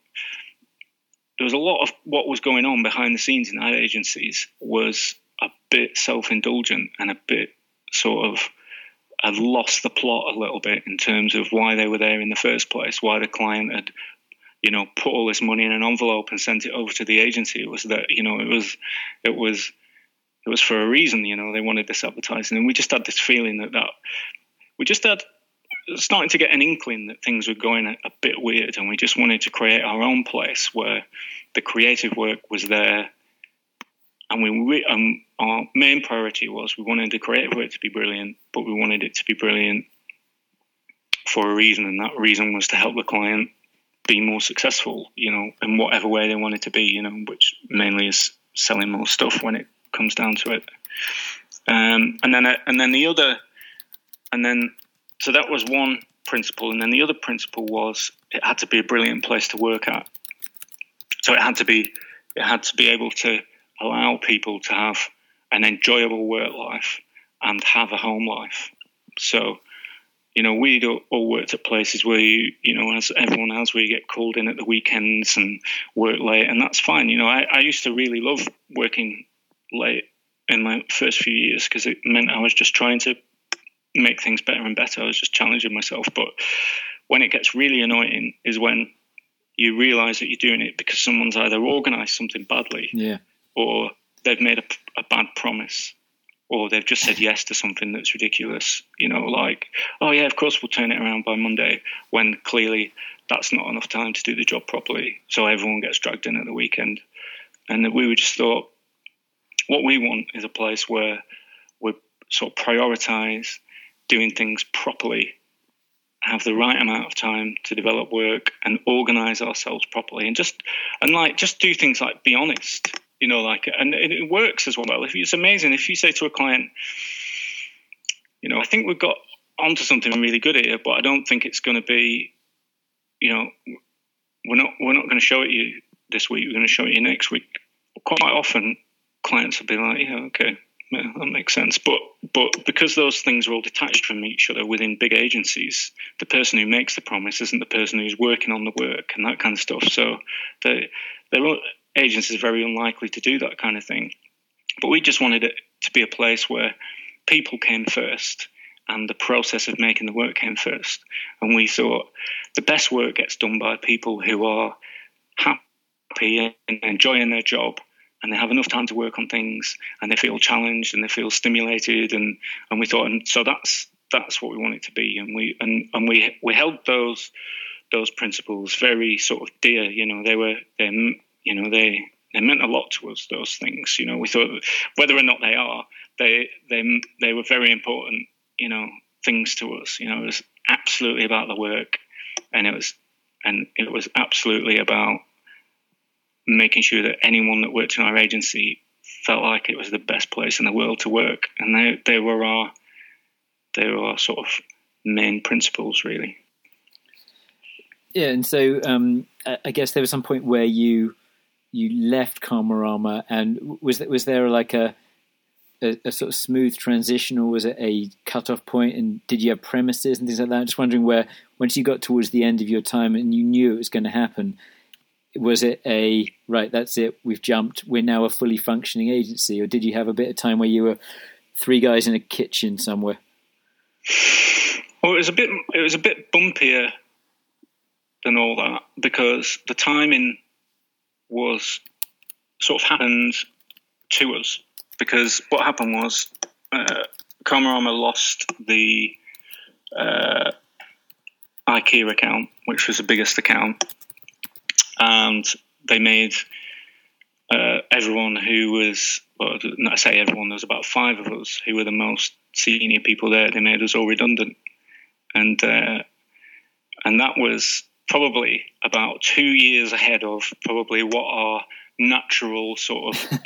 there was a lot of what was going on behind the scenes in ad agencies was a bit self-indulgent and a bit sort of had lost the plot a little bit in terms of why they were there in the first place, why the client had, you know, put all this money in an envelope and sent it over to the agency. It was that, you know, it was, it was, it was for a reason, you know, they wanted this advertising. And we just had this feeling that that, we just had, starting to get an inkling that things were going a, a bit weird, and we just wanted to create our own place where the creative work was there. And we, we um, our main priority was we wanted the creative work to be brilliant, but we wanted it to be brilliant for a reason, and that reason was to help the client be more successful, you know, in whatever way they wanted to be, you know, which mainly is selling more stuff when it comes down to it. Um, and then, uh, and then the other, and then, so that was one principle, and then the other principle was it had to be a brilliant place to work at. So it had to be, it had to be able to allow people to have an enjoyable work life and have a home life. So, you know, we'd all worked at places where you, you know, as everyone has, where you get called in at the weekends and work late, and that's fine. You know, I, I used to really love working late in my first few years because it meant I was just trying to make things better and better. I was just challenging myself. But when it gets really annoying is when you realise that you're doing it because someone's either organised something badly, yeah, or they've made a, a bad promise, or they've just said yes to something that's ridiculous. You know, like, oh yeah, of course we'll turn it around by Monday, when clearly that's not enough time to do the job properly. So everyone gets dragged in at the weekend. And we just thought, what we want is a place where we sort of prioritise doing things properly, have the right amount of time to develop work and organise ourselves properly, and just and like just do things like be honest, you know, like, and it works as well. If it's amazing if you say to a client, you know, I think we've got onto something really good here, but I don't think it's going to be, you know, we're not we're not going to show it you this week. We're going to show it you next week. Quite often, clients will be like, yeah, okay. Yeah, that makes sense. But but because those things are all detached from each other within big agencies, the person who makes the promise isn't the person who's working on the work and that kind of stuff. So the their agencies are very unlikely to do that kind of thing. But we just wanted it to be a place where people came first and the process of making the work came first. And we thought the best work gets done by people who are happy and enjoying their job, and they have enough time to work on things, and they feel challenged and they feel stimulated, and, and we thought, and so that's that's what we want it to be, and we and, and we we held those those principles very sort of dear. You know, they were they you know they they meant a lot to us. Those things, you know, we thought whether or not they are, they they they were very important. You know, things to us. You know, it was absolutely about the work, and it was and it was absolutely about making sure that anyone that worked in our agency felt like it was the best place in the world to work, and they they were our they were our sort of main principles, really. Yeah, and so um, I guess there was some point where you you left Karmarama, and was there, was there like a a, a sort of smooth transition, or was it a cut-off point? And did you have premises and things like that? I'm just wondering where, once you got towards the end of your time and you knew it was going to happen, was it a, right, that's it, we've jumped, we're now a fully functioning agency? Or did you have a bit of time where you were three guys in a kitchen somewhere? Well, it was a bit, it was a bit bumpier than all that, because the timing was sort of happened to us. Because what happened was, uh, Karmarama lost the uh, IKEA account, which was the biggest account, and they made uh, everyone who was, well, not I say everyone, there was about five of us who were the most senior people there. They made us all redundant, and uh, and that was probably about two years ahead of probably what our natural sort of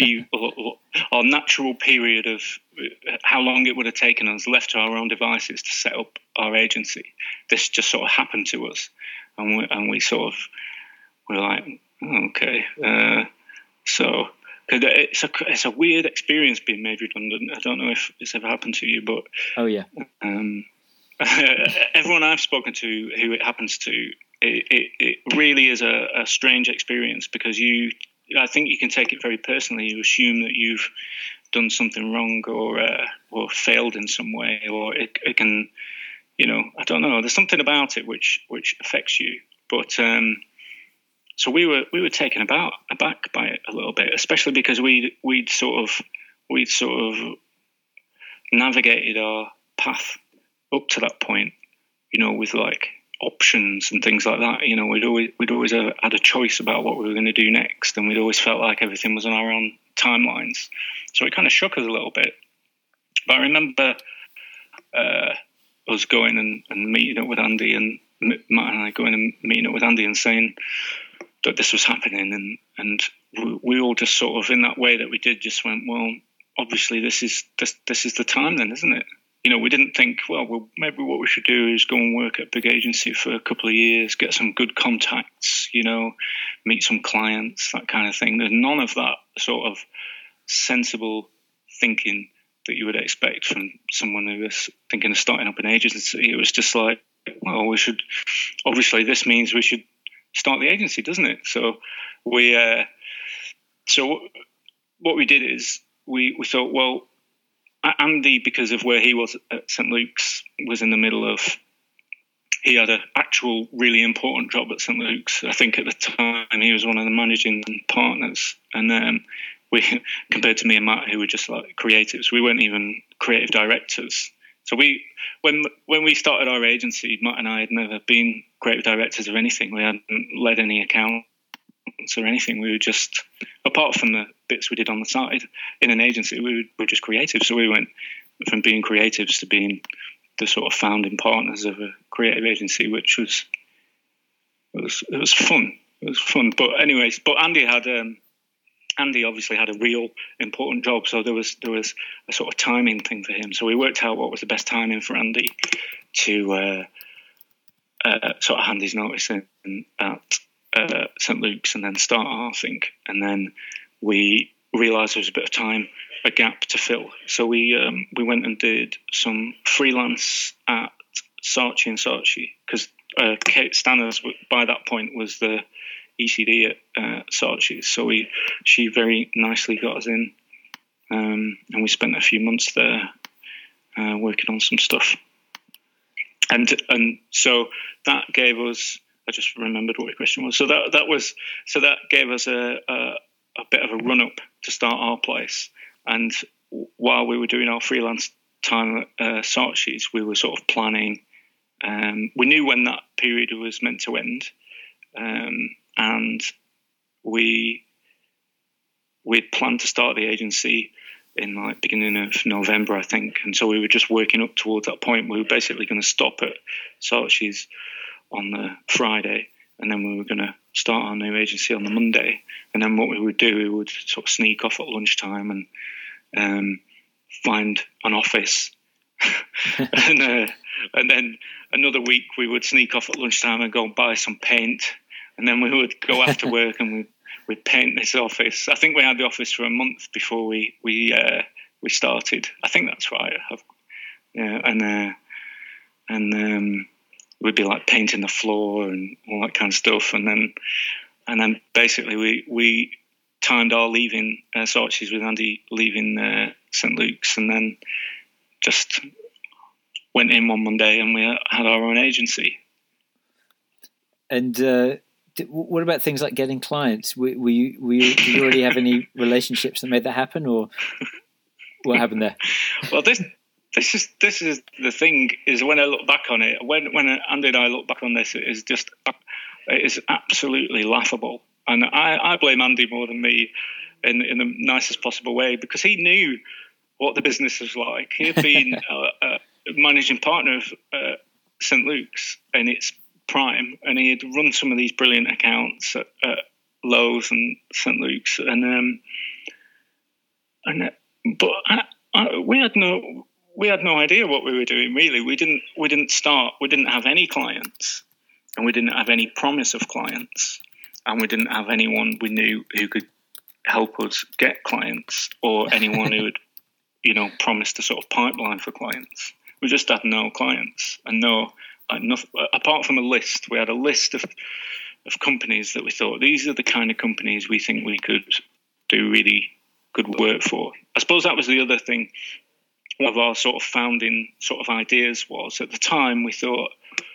our natural period of how long it would have taken us left to our own devices to set up our agency. This just sort of happened to us, and we, and we sort of we were like, oh, okay, uh, so it's a it's a weird experience being made redundant. I don't know if it's ever happened to you, but oh yeah, um, everyone I've spoken to who it happens to, it, it, it really is a, a strange experience, because you. I think you can take it very personally. You assume that you've done something wrong, or uh, or failed in some way, or it, it can, you know, I don't know. There's something about it which which affects you. But um, so we were we were taken about aback by it a little bit, especially because we we'd sort of we'd sort of navigated our path up to that point, you know, with like options and things like that. You know, we'd always we'd always uh, had a choice about what we were going to do next, and we'd always felt like everything was on our own timelines. So it kind of shook us a little bit. But I remember uh, us going and, and meeting up with Andy, and Matt and I going and meeting up with Andy and saying that this was happening, and and we, we all just sort of, in that way that we did, just went, well, obviously this is this this is the time then, isn't it? You know, we didn't think, well, well, maybe what we should do is go and work at a big agency for a couple of years, get some good contacts, you know, meet some clients, that kind of thing. There's none of that sort of sensible thinking that you would expect from someone who was thinking of starting up an agency. It was just like, well, we should, obviously this means we should start the agency, doesn't it? So we, uh, so what we did is we, we thought, well, Andy, because of where he was at Saint Luke's, was in the middle of, he had an actual really important job at Saint Luke's. I think at the time he was one of the managing partners. And um, we, compared to me and Matt, who were just like creatives, we weren't even creative directors. So we, when when we started our agency, Matt and I had never been creative directors of anything. We hadn't led any accounts or anything. We were just, apart from the bits we did on the side in an agency, we were, we were just creative. So we went from being creatives to being the sort of founding partners of a creative agency, which was it was it was fun. It was fun. But anyways, but Andy had um, Andy obviously had a real important job, so there was there was a sort of timing thing for him. So we worked out what was the best timing for Andy to uh, uh, sort of hand his notice in at uh, Saint Luke's and then start our thing. And then we realised there was a bit of time, a gap to fill. So we um, we went and did some freelance at Saatchi and Saatchi, because uh, Kate Stanners by that point was the E C D at uh, Saatchi's. So we she very nicely got us in, um, and we spent a few months there uh, working on some stuff. And and so that gave us, I just remembered what your question was. So that that was so that gave us a a, a bit of a run up to start our place. And while we were doing our freelance time at uh, Saatchi's, we were sort of planning. Um, we knew when that period was meant to end, um, and we we'd planned to start the agency in like beginning of November, I think. And so we were just working up towards that point. We were basically going to stop at Saatchi's on the Friday, and then we were going to start our new agency on the Monday. And then what we would do, we would sort of sneak off at lunchtime and um, find an office. and uh, and then another week we would sneak off at lunchtime and go and buy some paint. And then we would go after work and we'd, we'd paint this office. I think we had the office for a month before we we uh, we started. I think that's right. I've, yeah, and uh, and um, we'd be like painting the floor and all that kind of stuff, and then and then basically we we timed our leaving uh, Saatchi's with Andy leaving uh, Saint Luke's, and then just went in one Monday and we had our own agency. And uh, did, what about things like getting clients? Were, were you, were you, did you already have any relationships that made that happen, or what happened there? Well, this this is this is the thing. Is when I look back on it, when when Andy and I look back on this, it is just it is absolutely laughable, and I, I blame Andy more than me, in in the nicest possible way, because he knew what the business was like. He had been a, a managing partner of uh, Saint Luke's in its prime, and he had run some of these brilliant accounts at, at Lowe's and Saint Luke's, and um, and but I, I, we had no we had no idea what we were doing. Really, we didn't we didn't start. We didn't have any clients, and we didn't have any promise of clients, and we didn't have anyone we knew who could help us get clients, or anyone who would, you know, promised a sort of pipeline for clients. We just had no clients, and no, uh, nothing, apart from a list. We had a list of of companies that we thought, these are the kind of companies we think we could do really good work for. I suppose that was the other thing. One of our sort of founding sort of ideas was, at the time, we thought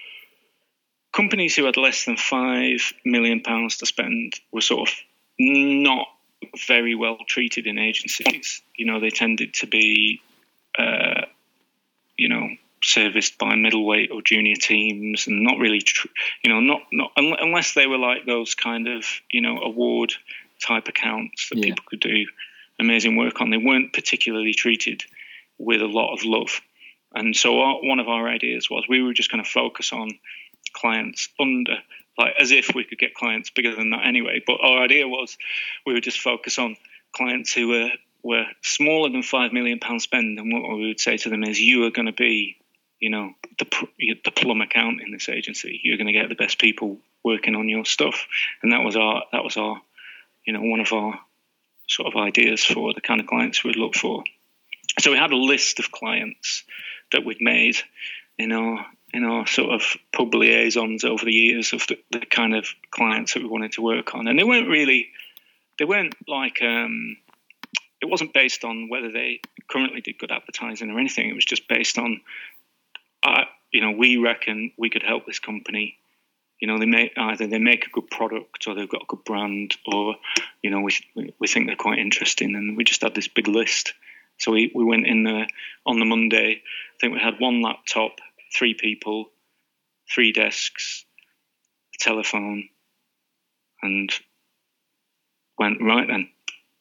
companies who had less than five million pounds to spend were sort of not very well treated in agencies. You know, they tended to be, uh, you know, serviced by middleweight or junior teams, and not really, tr- you know, not not unless they were like those kind of, you know, award type accounts that yeah. people could do amazing work on. They weren't particularly treated with a lot of love, and so our, one of our ideas was we were just going to focus on clients under, like, as if we could get clients bigger than that anyway. But our idea was we would just focus on clients who were were smaller than five million pound spend, and what we would say to them is, you are going to be, you know, the the plum account in this agency. You're going to get the best people working on your stuff, and that was our that was our, you know, one of our sort of ideas for the kind of clients we'd look for. So we had a list of clients that we'd made in our in our sort of pub liaisons over the years of the, the kind of clients that we wanted to work on, and they weren't really they weren't like um, it wasn't based on whether they currently did good advertising or anything. It was just based on, Uh, you know, we reckon we could help this company. You know, they make either they make a good product, or they've got a good brand, or, you know, we we think they're quite interesting. And we just had this big list. So we, we went in there on the Monday. I think we had one laptop, three people, three desks, a telephone, and went, right then.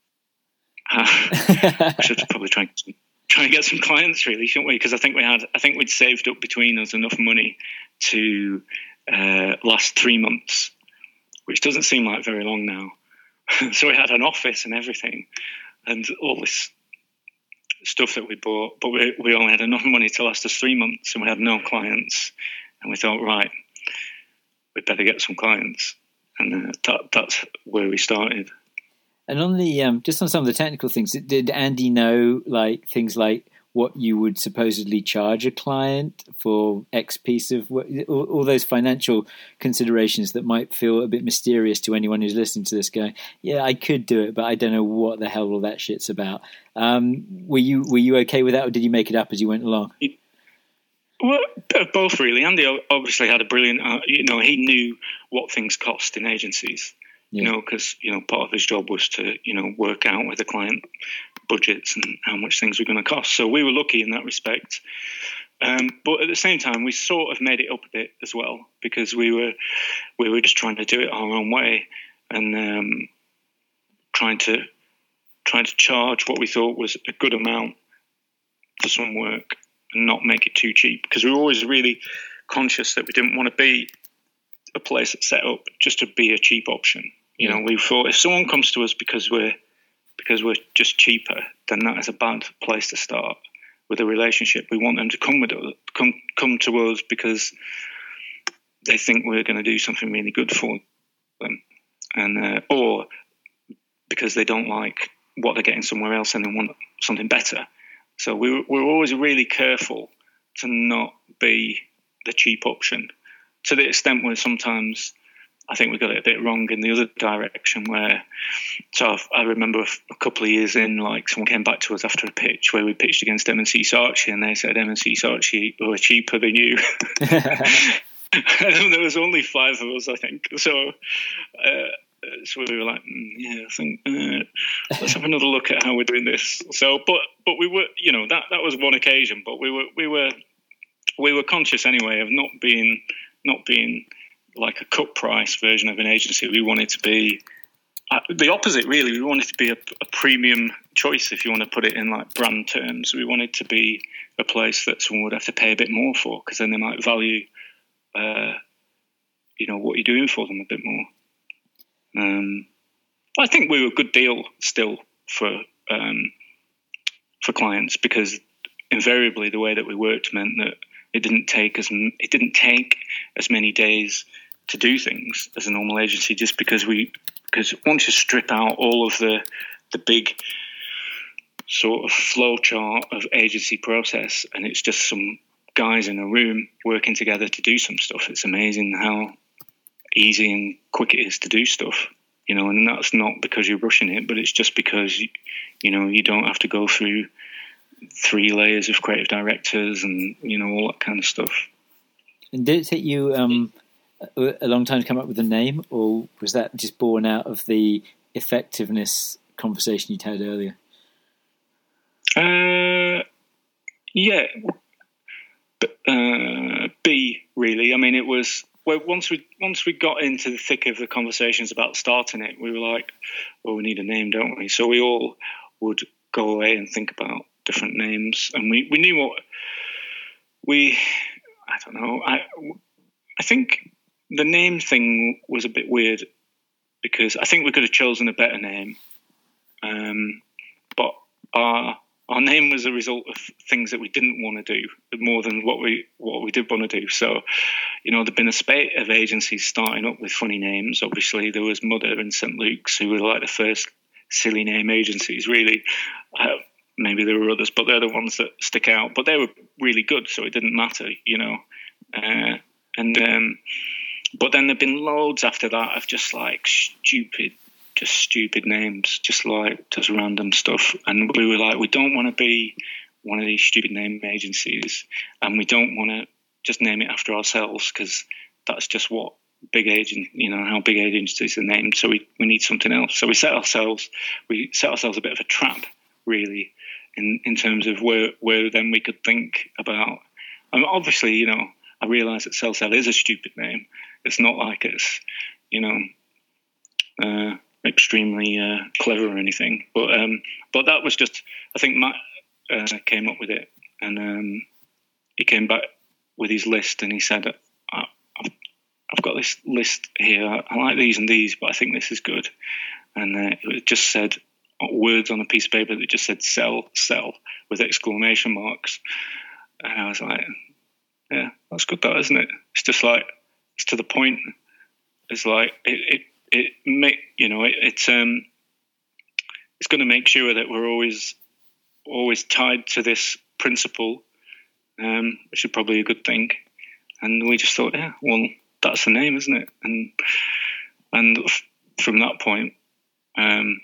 We should probably try and get some try and get some clients, really, shouldn't we? Because I think we had, I think we'd saved up between us enough money to uh, last three months, which doesn't seem like very long now. So we had an office and everything, and all this stuff that we bought, but we we only had enough money to last us three months, and we had no clients. And we thought, right, we'd better get some clients, and uh, that that's where we started. And on the um, just on some of the technical things, did Andy know, like, things like what you would supposedly charge a client for X piece of work, all, all those financial considerations that might feel a bit mysterious to anyone who's listening to this, going, yeah, I could do it, but I don't know what the hell all that shit's about. Um, were you were you okay with that, or did you make it up as you went along? Well, both really. Andy obviously had a brilliant, uh, you know, he knew what things cost in agencies. Yeah. You know, because, you know, part of his job was to, you know, work out with the client budgets and how much things were going to cost. So we were lucky in that respect. Um, but at the same time, we sort of made it up a bit as well, because we were we were just trying to do it our own way, and um, trying to trying to charge what we thought was a good amount for some work and not make it too cheap, because we were always really conscious that we didn't want to be a place that's set up just to be a cheap option. You know, we thought if someone comes to us because we're because we're just cheaper, then that is a bad place to start with a relationship. We want them to come with us, come come to us because they think we're going to do something really good for them, and uh, or because they don't like what they're getting somewhere else and they want something better. So we were, we were always really careful to not be the cheap option, to the extent where sometimes I think we got it a bit wrong in the other direction where, so I've, I remember a couple of years in, like someone came back to us after a pitch where we pitched against M and C Saatchi and they said M and C Saatchi were cheaper than you. And there was only five of us, I think. So, uh, so we were like, mm, yeah, I think uh, let's have another look at how we're doing this. So, but but we were, you know, that, that was one occasion, but we were we were we were conscious anyway of not being not being like a cut price version of an agency. We wanted to be uh, the opposite, really. We wanted to be a, a premium choice, if you want to put it in like brand terms. We wanted to be a place that someone would have to pay a bit more for, because then they might value, uh, you know, what you're doing for them a bit more. Um, I think we were a good deal still for um, for clients, because invariably the way that we worked meant that it didn't take as it didn't take as many days to do things as a normal agency, just because we because once you strip out all of the the big sort of flow chart of agency process and it's just some guys in a room working together to do some stuff, it's amazing how easy and quick it is to do stuff, you know. And that's not because you're rushing it, but it's just because you, you know you don't have to go through three layers of creative directors and, you know, all that kind of stuff. And did it take you um, a long time to come up with a name, or was that just born out of the effectiveness conversation you'd had earlier? Uh, yeah, but, uh, B really. I mean, it was well once we once we got into the thick of the conversations about starting it, we were like, well, we need a name, don't we? So we all would go away and think about different names, and we, we knew what we I don't know I I think the name thing was a bit weird, because I think we could have chosen a better name, um, but our our name was a result of things that we didn't want to do more than what we what we did want to do. So, you know, there'd been a spate of agencies starting up with funny names. Obviously, there was Mudder and Saint Luke's, who were like the first silly name agencies, really. Uh, maybe there were others, but they're the ones that stick out. But they were really good, so it didn't matter, you know. Uh, and um, but then there've been loads after that of just like stupid, just stupid names, just like just random stuff. And we were like, we don't want to be one of these stupid name agencies, and we don't want to just name it after ourselves, because that's just what big agent, you know, how big agencies are named. So we, we need something else. So we set ourselves, we set ourselves a bit of a trap, really, in, in terms of where, where then we could think about. And obviously, you know, I realise that Cell Cell is a stupid name. It's not like it's, you know, uh, extremely uh, clever or anything. But um, but that was just, I think Matt uh, came up with it, and um, he came back with his list, and he said, I, I've, I've got this list here. I, I like these and these, but I think this is good. And uh, it just said words on a piece of paper that just said "sell, sell" with exclamation marks. And I was like, yeah, that's good, that, isn't it? It's just like, it's to the point. It's like, it, it, it make, you know, it, it's, um, it's going to make sure that we're always, always tied to this principle, um, which is probably a good thing. And we just thought, yeah, well, that's the name, isn't it? And, and from that point, um,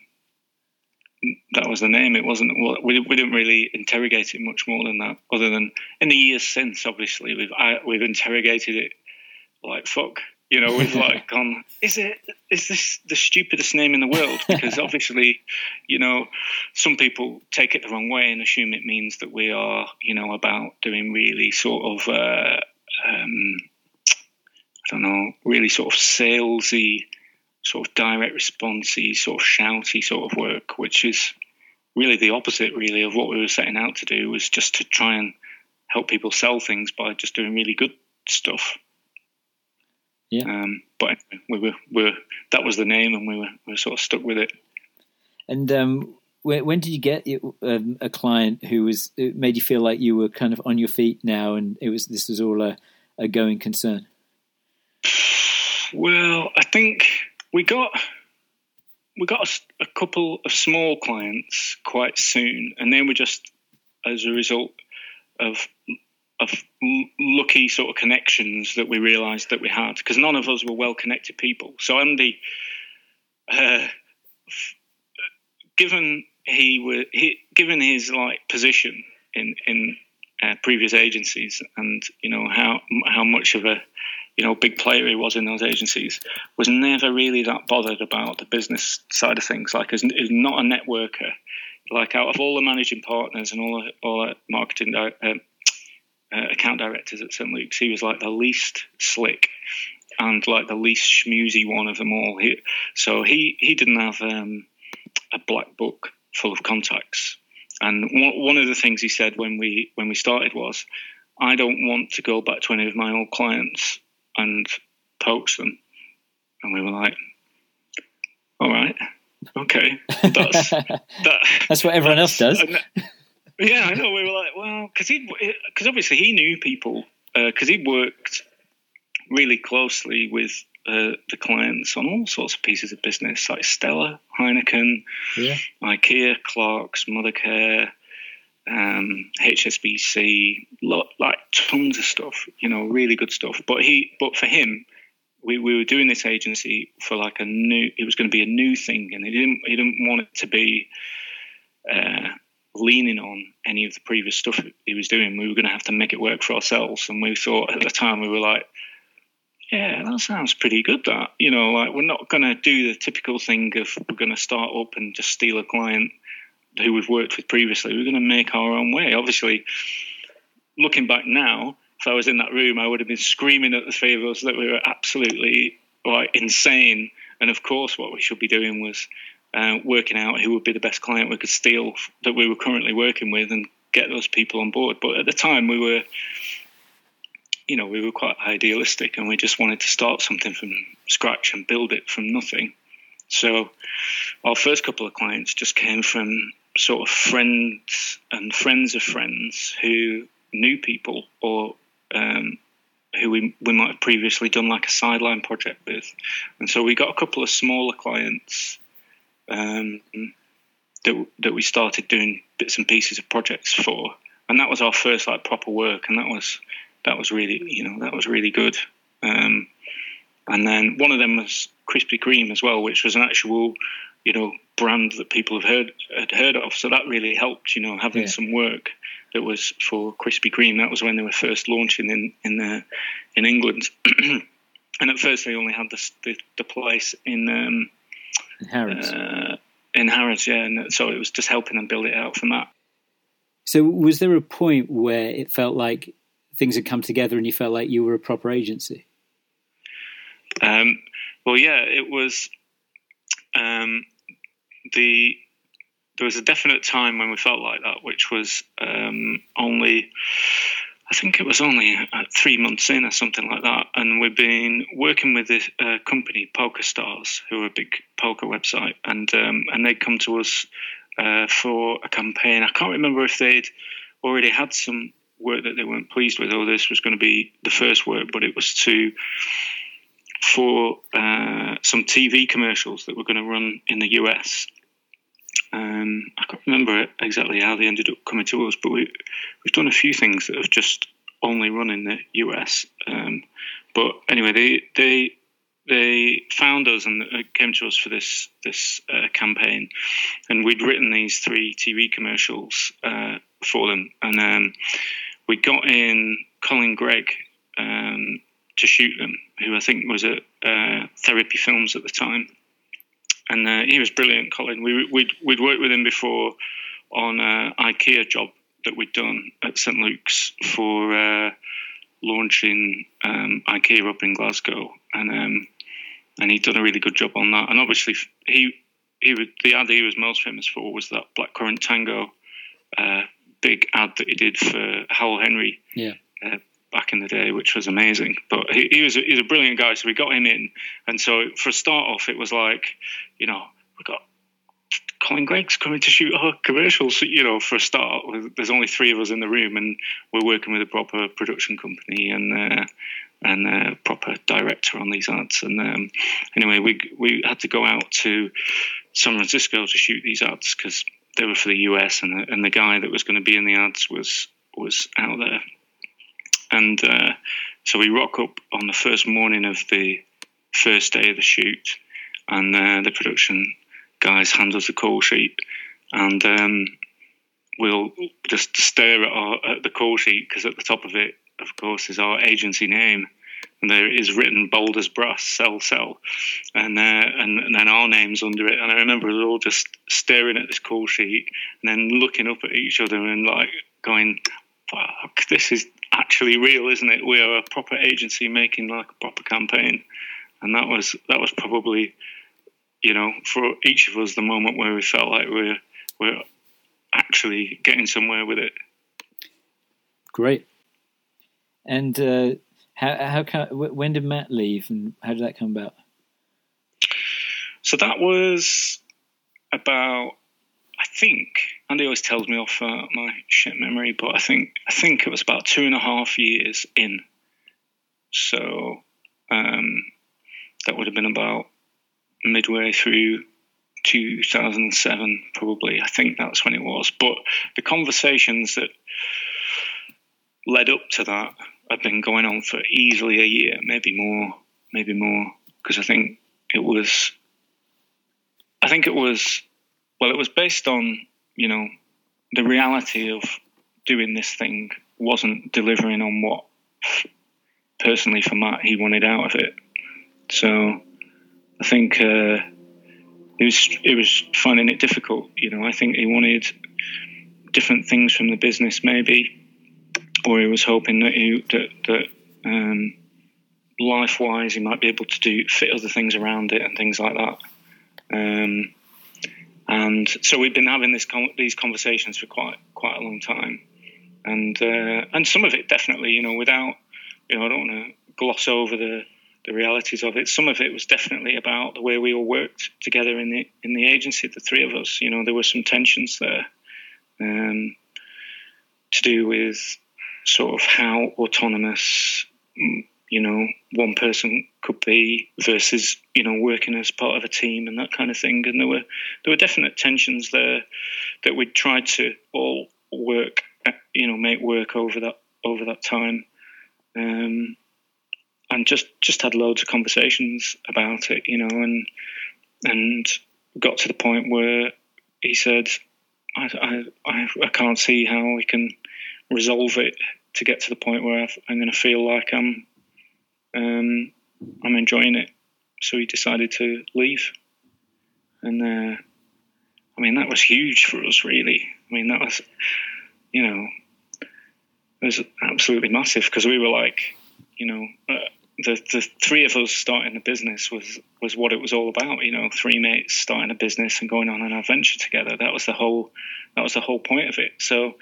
that was the name. It wasn't. Well, we we didn't really interrogate it much more than that. Other than in the years since, obviously, we've I, we've interrogated it like fuck. You know, we've like gone. Is it? Is this the stupidest name in the world? Because obviously, you know, some people take it the wrong way and assume it means that we are, you know, about doing really sort of, uh, um, I don't know, really sort of salesy, sort of direct responsey, sort of shouty sort of work, which is really the opposite, really, of what we were setting out to do, was just to try and help people sell things by just doing really good stuff. Yeah. Um, but anyway, we were, we were, that was the name, and we were, we were sort of stuck with it. And um, when, when did you get um, a client who was it made you feel like you were kind of on your feet now, and it was this was all a, a going concern? Well, I think we got we got a, a couple of small clients quite soon, and they were just as a result of of lucky sort of connections that we realised that we had, because none of us were well-connected people. So Andy, uh, given he were he, given his like position in in uh, previous agencies, and you know how how much of a you know big player he was in those agencies, was never really that bothered about the business side of things. Like, is not a networker. Like, out of all the managing partners and all the, all the marketing uh, uh, account directors at Saint Luke's, he was like the least slick and like the least schmoozy one of them all. He, so he he didn't have um, a black book full of contacts. And one, one of the things he said when we when we started was, I don't want to go back to any of my old clients and poach them. And we were like, all right, okay, that's that, that's what everyone else does. Yeah, I know. We were like, well, because he, because obviously he knew people, because uh, he worked really closely with uh, the clients on all sorts of pieces of business, like Stella, Heineken, yeah. IKEA, Clark's, Mothercare, um, H S B C, lot, like tons of stuff. You know, really good stuff. But he, but for him, we, we were doing this agency for like a new. It was going to be a new thing, and he didn't he didn't want it to be uh, leaning on any of the previous stuff he was doing. We were going to have to make it work for ourselves, and we thought at the time we were like, yeah, that sounds pretty good. That, you know, like, we're not going to do the typical thing of we're going to start up and just steal a client who we've worked with previously. We're going to make our own way. Obviously, looking back now, if I was in that room, I would have been screaming at the three of us that we were absolutely like insane. And of course, what we should be doing was uh, working out who would be the best client we could steal that we were currently working with and get those people on board. But at the time, we were, you know, we were quite idealistic, and we just wanted to start something from scratch and build it from nothing. So our first couple of clients just came from sort of friends and friends of friends who knew people, or um, who we, we might have previously done like a sideline project with. And so we got a couple of smaller clients um, that that we started doing bits and pieces of projects for. And that was our first like proper work, and that was that was really, you know, that was really good. Um, and then one of them was Krispy Kreme as well, which was an actual, you know, brand that people have heard had heard of. So that really helped, you know, having yeah. some work that was for Krispy Kreme. That was when they were first launching in in the, in England. And at first they only had the the, the place in um, in Harrods. Uh, in Harrods, yeah. And so it was just helping them build it out from that. So was there a point where it felt like things had come together and you felt like you were a proper agency? Um, well, yeah, it was. Um, the there was a definite time when we felt like that, which was um, only, I think it was only uh, three months in or something like that, and we've been working with this uh, company, Poker Stars, who are a big poker website, and um, and they'd come to us uh, for a campaign. I can't remember if they'd already had some work that they weren't pleased with, or this was going to be the first work, but it was to for uh, some T V commercials that were going to run in the U S. Um, I can't remember exactly how they ended up coming to us, but we, we've done a few things that have just only run in the U S. Um, but anyway, they they they found us and came to us for this this uh, campaign, and we'd written these three T V commercials uh, for them, and um, we got in Colin Gregg um, to shoot them, who I think was at uh, Therapy Films at the time. And uh, he was brilliant, Colin. We, we'd, we'd worked with him before on an IKEA job that we'd done at Saint Luke's for uh, launching um, IKEA up in Glasgow. And um, and he'd done a really good job on that. And obviously, he he would, the ad he was most famous for was that Blackcurrant Tango uh, big ad that he did for Howell Henry. Yeah. Uh, back in the day, which was amazing. But he, he was a, he was a brilliant guy, so we got him in. And so for a start off, it was like, you know, we got Colin Gregg's coming to shoot our commercials. You know, for a start, there's only three of us in the room, and we're working with a proper production company and uh, and a proper director on these ads. And um, anyway, we we had to go out to San Francisco to shoot these ads because they were for the U S, and and the guy that was going to be in the ads was was out there. And uh, so we rock up on the first morning of the first day of the shoot, and uh, the production guys hand us the call sheet, and um, we'll just stare at, our, at the call sheet, because at the top of it, of course, is our agency name, and there is written bold as brass, sell, sell, and, uh, and and then our name's under it. And I remember us all just staring at this call sheet and then looking up at each other and like going, "Fuck, this is actually real, isn't it? We are a proper agency making like a proper campaign." And that was that was probably, you know, for each of us, the moment where we felt like we're we're actually getting somewhere with it. Great. And uh, how how can, when did Matt leave, and how did that come about? So that was about, I think, Andy always tells me off uh, my shit memory, but I think I think it was about two and a half years in. So um, that would have been about midway through two thousand seven, probably. I think that's when it was. But the conversations that led up to that had been going on for easily a year, maybe more, maybe more, because I think it was, I think it was, well, it was based on, you know, the reality of doing this thing wasn't delivering on what, personally for Matt, he wanted out of it. So I think uh, it was it was finding it difficult. You know, I think he wanted different things from the business, maybe, or he was hoping that he, that, that um, life-wise he might be able to do fit other things around it and things like that. Um, and so we've been having this these conversations for quite quite a long time, and uh, and some of it definitely, you know, without, you know, I don't want to gloss over the. the realities of it. Some of it was definitely about the way we all worked together in the in the agency, the three of us. You know, there were some tensions there um, to do with sort of how autonomous, you know, one person could be versus, you know, working as part of a team and that kind of thing. And there were there were definite tensions there that we tried to all work, you know, make work over that over that time. Um, And just, just had loads of conversations about it, you know, and and got to the point where he said, I, I, I can't see how we can resolve it to get to the point where I've, I'm going to feel like I'm um, I'm enjoying it. So he decided to leave. And, uh, I mean, that was huge for us, really. I mean, that was, you know, it was absolutely massive, because we were like, you know... Uh, The, the three of us starting the business was, was what it was all about, you know, three mates starting a business and going on an adventure together. That was the whole, that was the whole point of it. So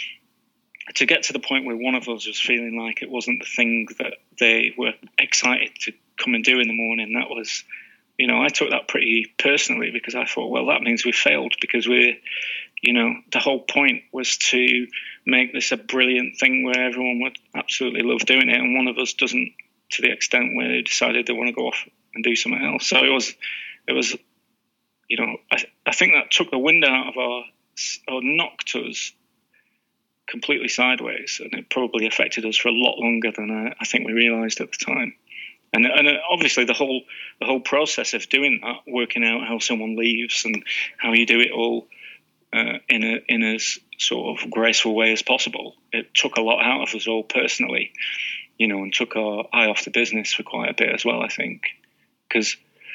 to get to the point where one of us was feeling like it wasn't the thing that they were excited to come and do in the morning, that was, you know, I took that pretty personally, because I thought, well, that means we failed, because we're, you know, the whole point was to make this a brilliant thing where everyone would absolutely love doing it, and one of us doesn't, to the extent where they decided they want to go off and do something else. So it was, it was, you know, I, I think that took the wind out of our, or knocked us completely sideways, and it probably affected us for a lot longer than I, I think we realised at the time. And and obviously the whole the whole process of doing that, working out how someone leaves and how you do it all uh, in a in as sort of graceful way as possible, it took a lot out of us all personally. You know, and took our eye off the business for quite a bit as well, I think. Because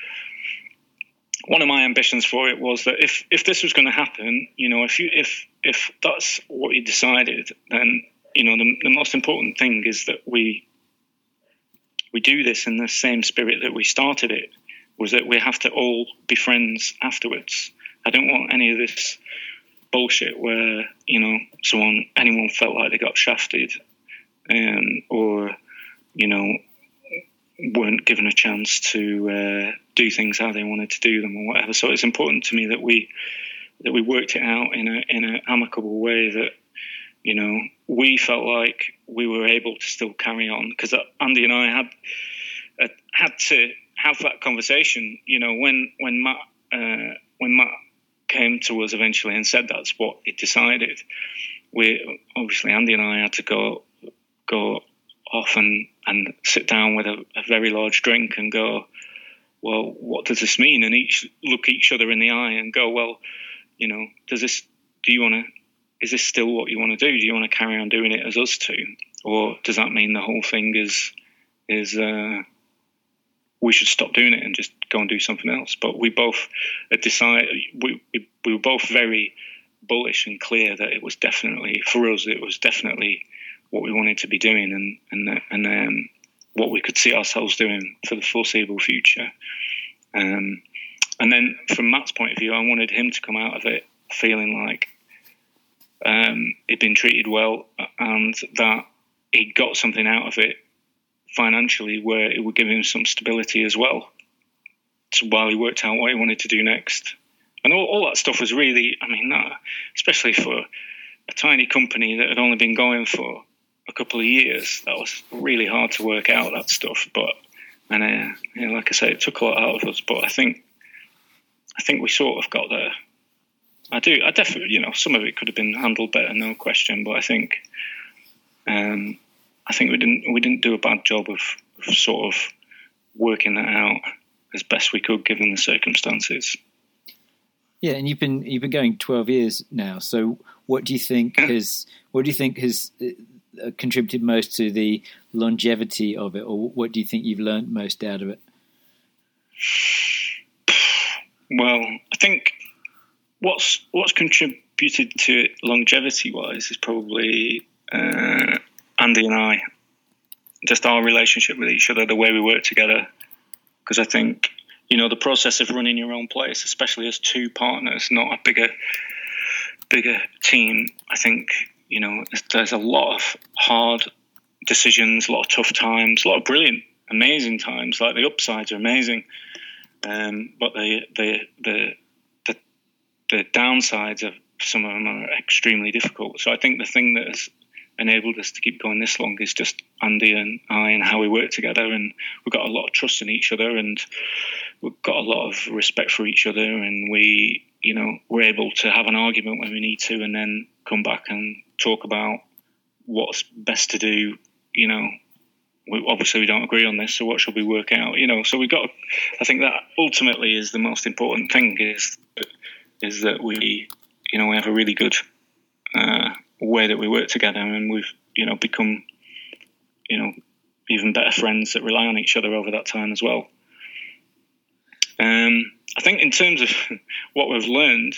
one of my ambitions for it was that if, if this was going to happen, you know, if you if if that's what you decided, then, you know, the, the most important thing is that we we do this in the same spirit that we started it, was that we have to all be friends afterwards. I don't want any of this bullshit where, you know, someone anyone felt like they got shafted. Um, or, you know, weren't given a chance to uh, do things how they wanted to do them or whatever. So it's important to me that we that we worked it out in a in an amicable way, that, you know, we felt like we were able to still carry on, because Andy and I had uh, had to have that conversation. You know, when when Matt uh, when Matt came to us eventually and said that's what he decided, we obviously Andy and I had to go go off and, and sit down with a, a very large drink and go, well, what does this mean? And each look each other in the eye and go, well, you know, does this? Do you want to? Is this still what you want to do? Do you want to carry on doing it as us two, or does that mean the whole thing is is uh, we should stop doing it and just go and do something else? But we both had decided. We, we we were both very bullish and clear that it was definitely for us. It was definitely what we wanted to be doing, and and and um, what we could see ourselves doing for the foreseeable future. Um, and then from Matt's point of view, I wanted him to come out of it feeling like um, he'd been treated well and that he got something out of it financially where it would give him some stability as well, so while he worked out what he wanted to do next. And all, all that stuff was really, I mean, that, especially for a tiny company that had only been going for a couple of years, that was really hard to work out, that stuff. But, and uh, you know, like I say, it took a lot out of us. But I think, I think we sort of got there. I do, I definitely, you know, some of it could have been handled better, no question. But I think, um, I think we didn't, we didn't do a bad job of, of sort of working that out as best we could given the circumstances. Yeah, and you've been you've been going twelve years now. So, what do you think yeah. has what do you think has uh, contributed most to the longevity of it, or what do you think you've learned most out of it? Well, I think what's what's contributed to it longevity-wise is probably uh, Andy and I, just our relationship with each other, the way we work together. Because I think, you know, the process of running your own place, especially as two partners, not a bigger, bigger team. I think, you know, there's a lot of hard decisions, a lot of tough times, a lot of brilliant, amazing times. Like the upsides are amazing, um, but the the the the the downsides of some of them are extremely difficult. So I think the thing that has enabled us to keep going this long is just Andy and I and how we work together, and we've got a lot of trust in each other, and we've got a lot of respect for each other, and we, you know, we're able to have an argument when we need to, and then come back and talk about what's best to do. You know, we, obviously we don't agree on this, so what should we work out? You know, so we've got. I think that ultimately is the most important thing is is that we, you know, we have a really good Uh, way that we work together, and we've, you know, become, you know, even better friends that rely on each other over that time as well. Um, I think in terms of what we've learned,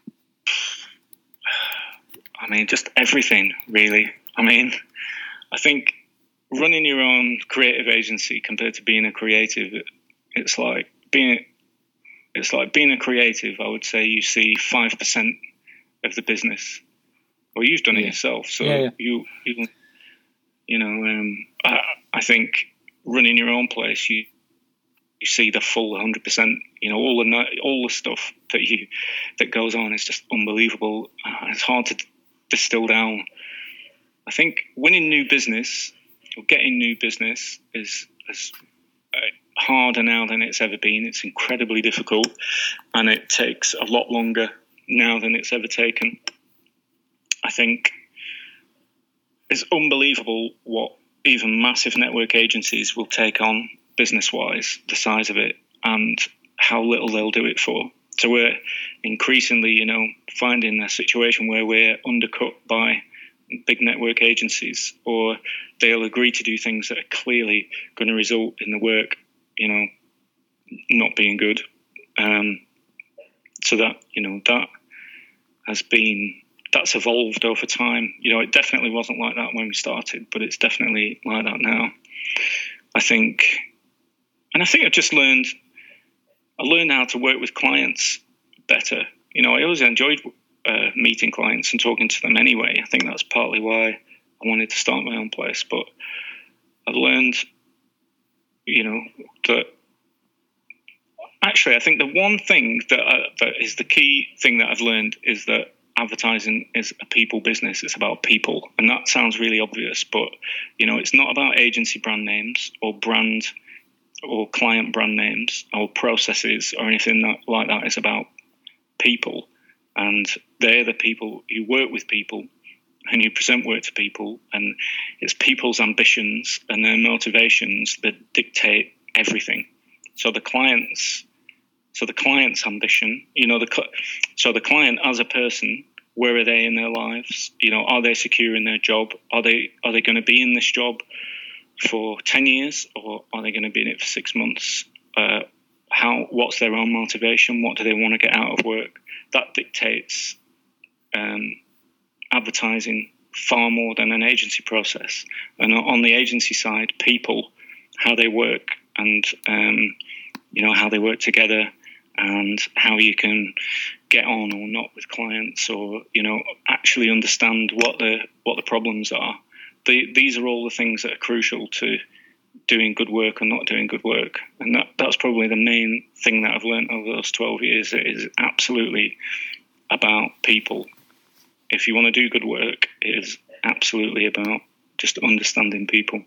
I mean, just everything really. I mean, I think running your own creative agency compared to being a creative, it's like being, it's like being a creative. I would say you see five percent of the business. Well, you've done it yeah. yourself, so yeah, yeah. you, you, you know, um, I, I think running your own place, you you see the full one hundred percent. You know, all the all the stuff that you that goes on is just unbelievable. Uh, it's hard to distill down. I think winning new business or getting new business is is harder now than it's ever been. It's incredibly difficult, and it takes a lot longer now than it's ever taken. I think it's unbelievable what even massive network agencies will take on business-wise, the size of it, and how little they'll do it for. So we're increasingly, you know, finding a situation where we're undercut by big network agencies, or they'll agree to do things that are clearly going to result in the work, you know, not being good. Um, so that, you know, that has been... that's evolved over time. You know, it definitely wasn't like that when we started, but it's definitely like that now. I think, and I think I just learned, I learned how to work with clients better. You know, I always enjoyed uh, meeting clients and talking to them anyway. I think that's partly why I wanted to start my own place. But I've learned, you know, that actually I think the one thing that I, that is the key thing that I've learned is that advertising is a people business. It's about people. And that sounds really obvious, but, you know, it's not about agency brand names or brand or client brand names or processes or anything that, like that. It's about people, and they're the people who work with people and you present work to people, and it's people's ambitions and their motivations that dictate everything. So the client's, so the client's ambition, you know, the so the client as a person, where are they in their lives? You know, are they secure in their job? Are they are they going to be in this job for ten years, or are they going to be in it for six months? Uh, how? What's their own motivation? What do they want to get out of work? That dictates um, advertising far more than an agency process. And on the agency side, people, how they work, and um, you know, how they work together, and how you can get on or not with clients, or you know, actually understand what the what the problems are. The, these are all the things that are crucial to doing good work and not doing good work. And that, that's probably the main thing that I've learned over those twelve years. It is absolutely about people. If you want to do good work, it is absolutely about just understanding people.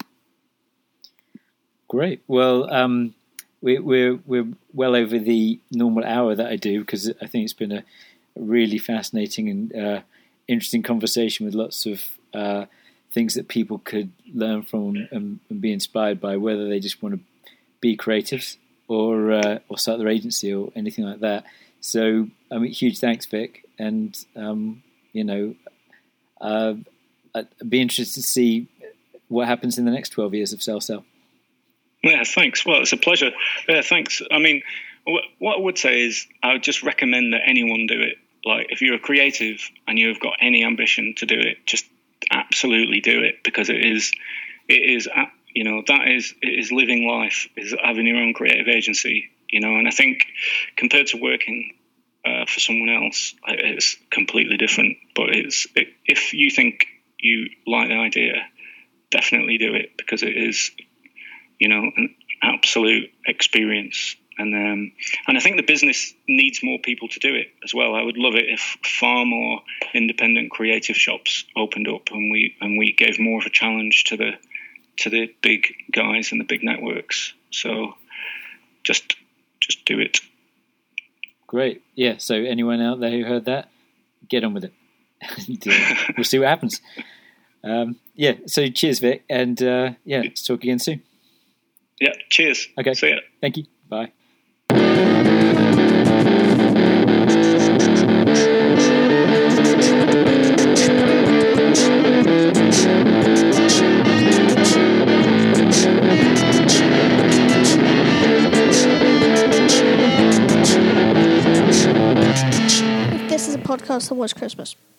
Great. Well, um, we, we're we're well over the normal hour that I do, because I think it's been a really fascinating and uh, interesting conversation with lots of uh, things that people could learn from and, and be inspired by, whether they just want to be creatives or uh, or start their agency or anything like that. So, I mean, huge thanks, Vic, and um, you know, uh, I'd be interested to see what happens in the next twelve years of Sell Sell. Yeah, thanks. Well, it's a pleasure. Yeah, thanks. I mean, what I would say is I would just recommend that anyone do it. Like, if you're a creative and you've got any ambition to do it, just absolutely do it, because it is, it is, you know, that is, it is living life, is having your own creative agency, you know. And I think compared to working uh, for someone else, it's completely different. But it's, it, if you think you like the idea, definitely do it, because it is, you know, an absolute experience. And um, and I think the business needs more people to do it as well. I would love it if far more independent creative shops opened up, and we and we gave more of a challenge to the to the big guys and the big networks. So just just do it. Great. Yeah. So anyone out there who heard that, get on with it. We'll see what happens. Um, yeah. So cheers, Vic, and uh, yeah, let's talk again soon. Yeah. Cheers. Okay. See ya. Thank you. Bye. This is a podcast that was Christmas.